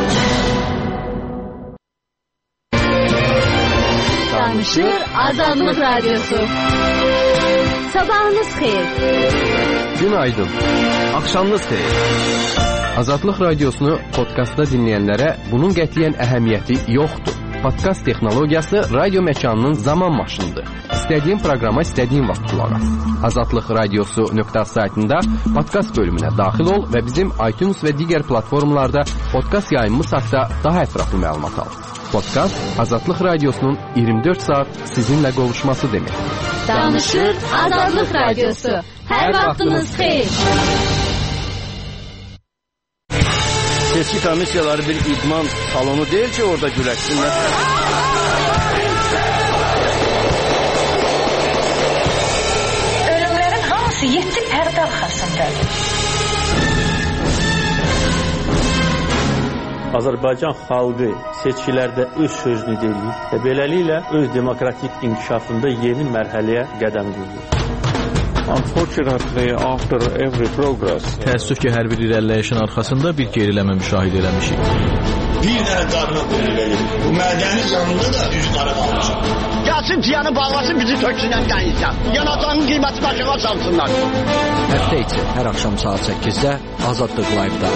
Danışır Azadlıq Radiosu. Sabahınız xeyir. Günaydın. Axşamınız xeyir. Azadlıq Radiosunu podkastda dinləyənlərə bunun qətiyyən əhəmiyyəti yoxdur. Podkast texnologiyası radio məkanının zaman maşınıdır. İstədiyin proqrama istədiyin vaxt qulaq as. azadlıq radiosu nöqtə saytında podkast bölümünə daxil ol və bizim iTunes və digər platformalarda podkast yayımımız haqqında daha ətraflı məlumat al. Podkast Azadlıq Radiosunun iyirmi dörd saat sizinlə qovuşması demək. Danışır Azadlıq Radiosu. Hər vaxtınız xeyir. Seçki komissiyaları bir idman salonu deyil ki, orada güləşsinlər. Ölümlərin hamısı yeddi pərdə arxasındadır. Azərbaycan xalqı seçkilərdə öz sözünü deyir və beləliklə öz demokratik inkişafında yeni mərhələyə qədəm qoyur. Unfortunately, after every progress, təəssüf ki, hər bir irəliləyişin arxasında bir geriləmə müşahidə eləmişik. Bir dənə qarnı qulluqlayır. Bu mədəni canında da üç qara qalmışam. Gəlsin tiyanı bağlasın, bizi töksünən dənizdən. Yanacağının qiyməti başına çalsınlar. Həftə içi hər axşam saat səkkizdə Azadlıq Live-da.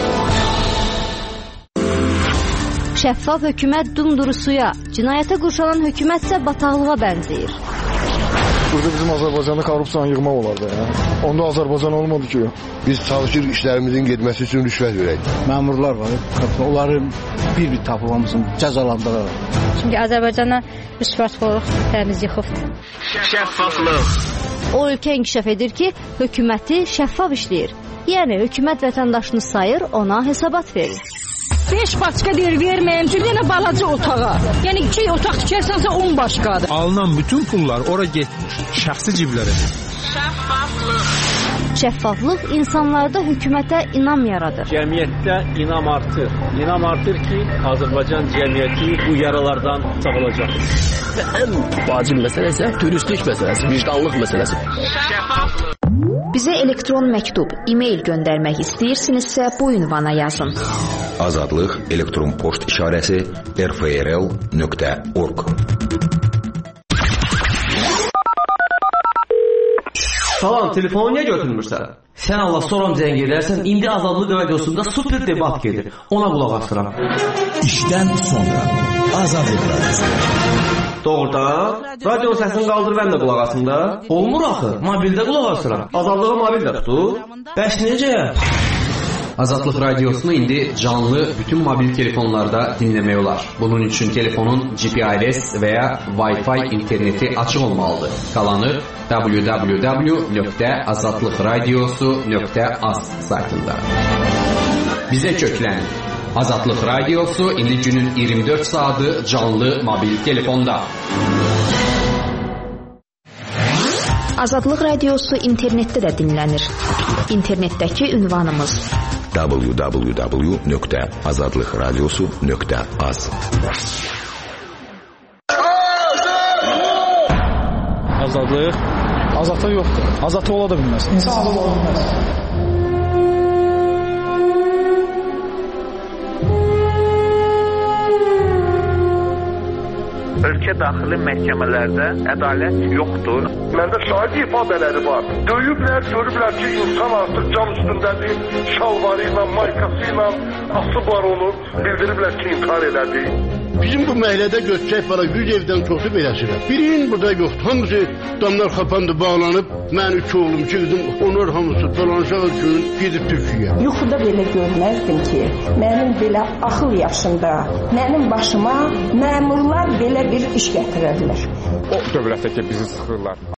Şəffaf hökumət dumduru suya, cinayətə qurşanan hökumət isə bataqlığa bənzəyir. Burada bizim Azərbaycanda korrupsiyanı yığmaq olardı. Ya. Onda Azərbaycan olmadı ki. Biz çalışır işlərimizin getməsi üçün rüşvət verək. Məmurlar var, onların bir-bir tapılmasını cəzalandırırlar. Çünki Azərbaycana rüşvətxorluq təmiz yıxıbdır. Şəffaflıq. O ölkə inkişaf edir ki, hökuməti şəffaf işləyir. Yəni hökumət vətəndaşını sayır, ona hesabat verir. beş başqa deyir verməyim ki, yenə balaca otağa. Yəni iki otaq tikərsənsə on başqadır. Alınan bütün pullar ora getmir, şəxsi ciblərə. Şəffaflıq. Şəffaflıq insanlarda hökumətə inam yaradır. Cəmiyyətdə inam artır. İnam artır ki, Azərbaycan cəmiyyəti bu yaralardan sağılacaq. Və ən vacib məsələ isə dürüstlük məsələsi, vicdanlıq məsələsi. Şəffaflıq. Bizə elektron məktub, e-mail göndərmək istəyirsinizsə bu ünvana yazın. Azadlıq elektron poçt işarəsi r f r l nöqtə org. Salam, telefonu niyə götürmürsən? Sən Allah soram zəng edərsən, indi Azadlıq Radiosunda super debat gedir. Ona qulaq asıram. İşdən sonra Azadlıq Radiosu. Doğrudan, radionun səsini qaldır, mən də qulaq asım da. Olmur axı, mobildə qulaq asıram. Azadlığa mobil də tutur. Bəs necə? Azadlıq Radiosunu indi canlı bütün mobil telefonlarda dinləmək olar. Bunun üçün telefonun G P R S və ya Wi-Fi interneti açıq olmalıdır. Qalanı w w w nöqtə azadlıqradiosu nöqtə az saytında. Bizə köklənin. Azadlıq Radiosu indi günün iyirmi dörd saatı canlı mobil telefonda. Azadlıq Radiosu internetdə də dinlənir. İnternetdəki ünvanımız w w w nöqtə azadlıqradiosu nöqtə az. Azadlıq? Azadlıq yoxdur. Azadlıq ola da bilməz. İnsan ola bilməz. Ölkə daxili məhkəmələrdə ədalət yoxdur. Məndə şahid ifadələri var. Döyüblər, görüblər ki, insan artıq cam üstündədir, şalvarı ilə, maykası ilə asıb var onu, bildiriblər ki, intihar elədi. Bizim bu məhəllədə götürək var, yüz evdən çoxu beləsirə. Birinin burada yoxdur. Hamısı damlar xapandı, bağlanıb. Mən üç oğlum, iki qızım, onlar hamısı dolanışaq üçün gedib Türkiyəyə. Yuxuda belə görməzdim ki, mənim belə axıl yaşında, mənim başıma məmurlar belə bir iş gətirərlər. O dövlətdəki bizi sıxırlar.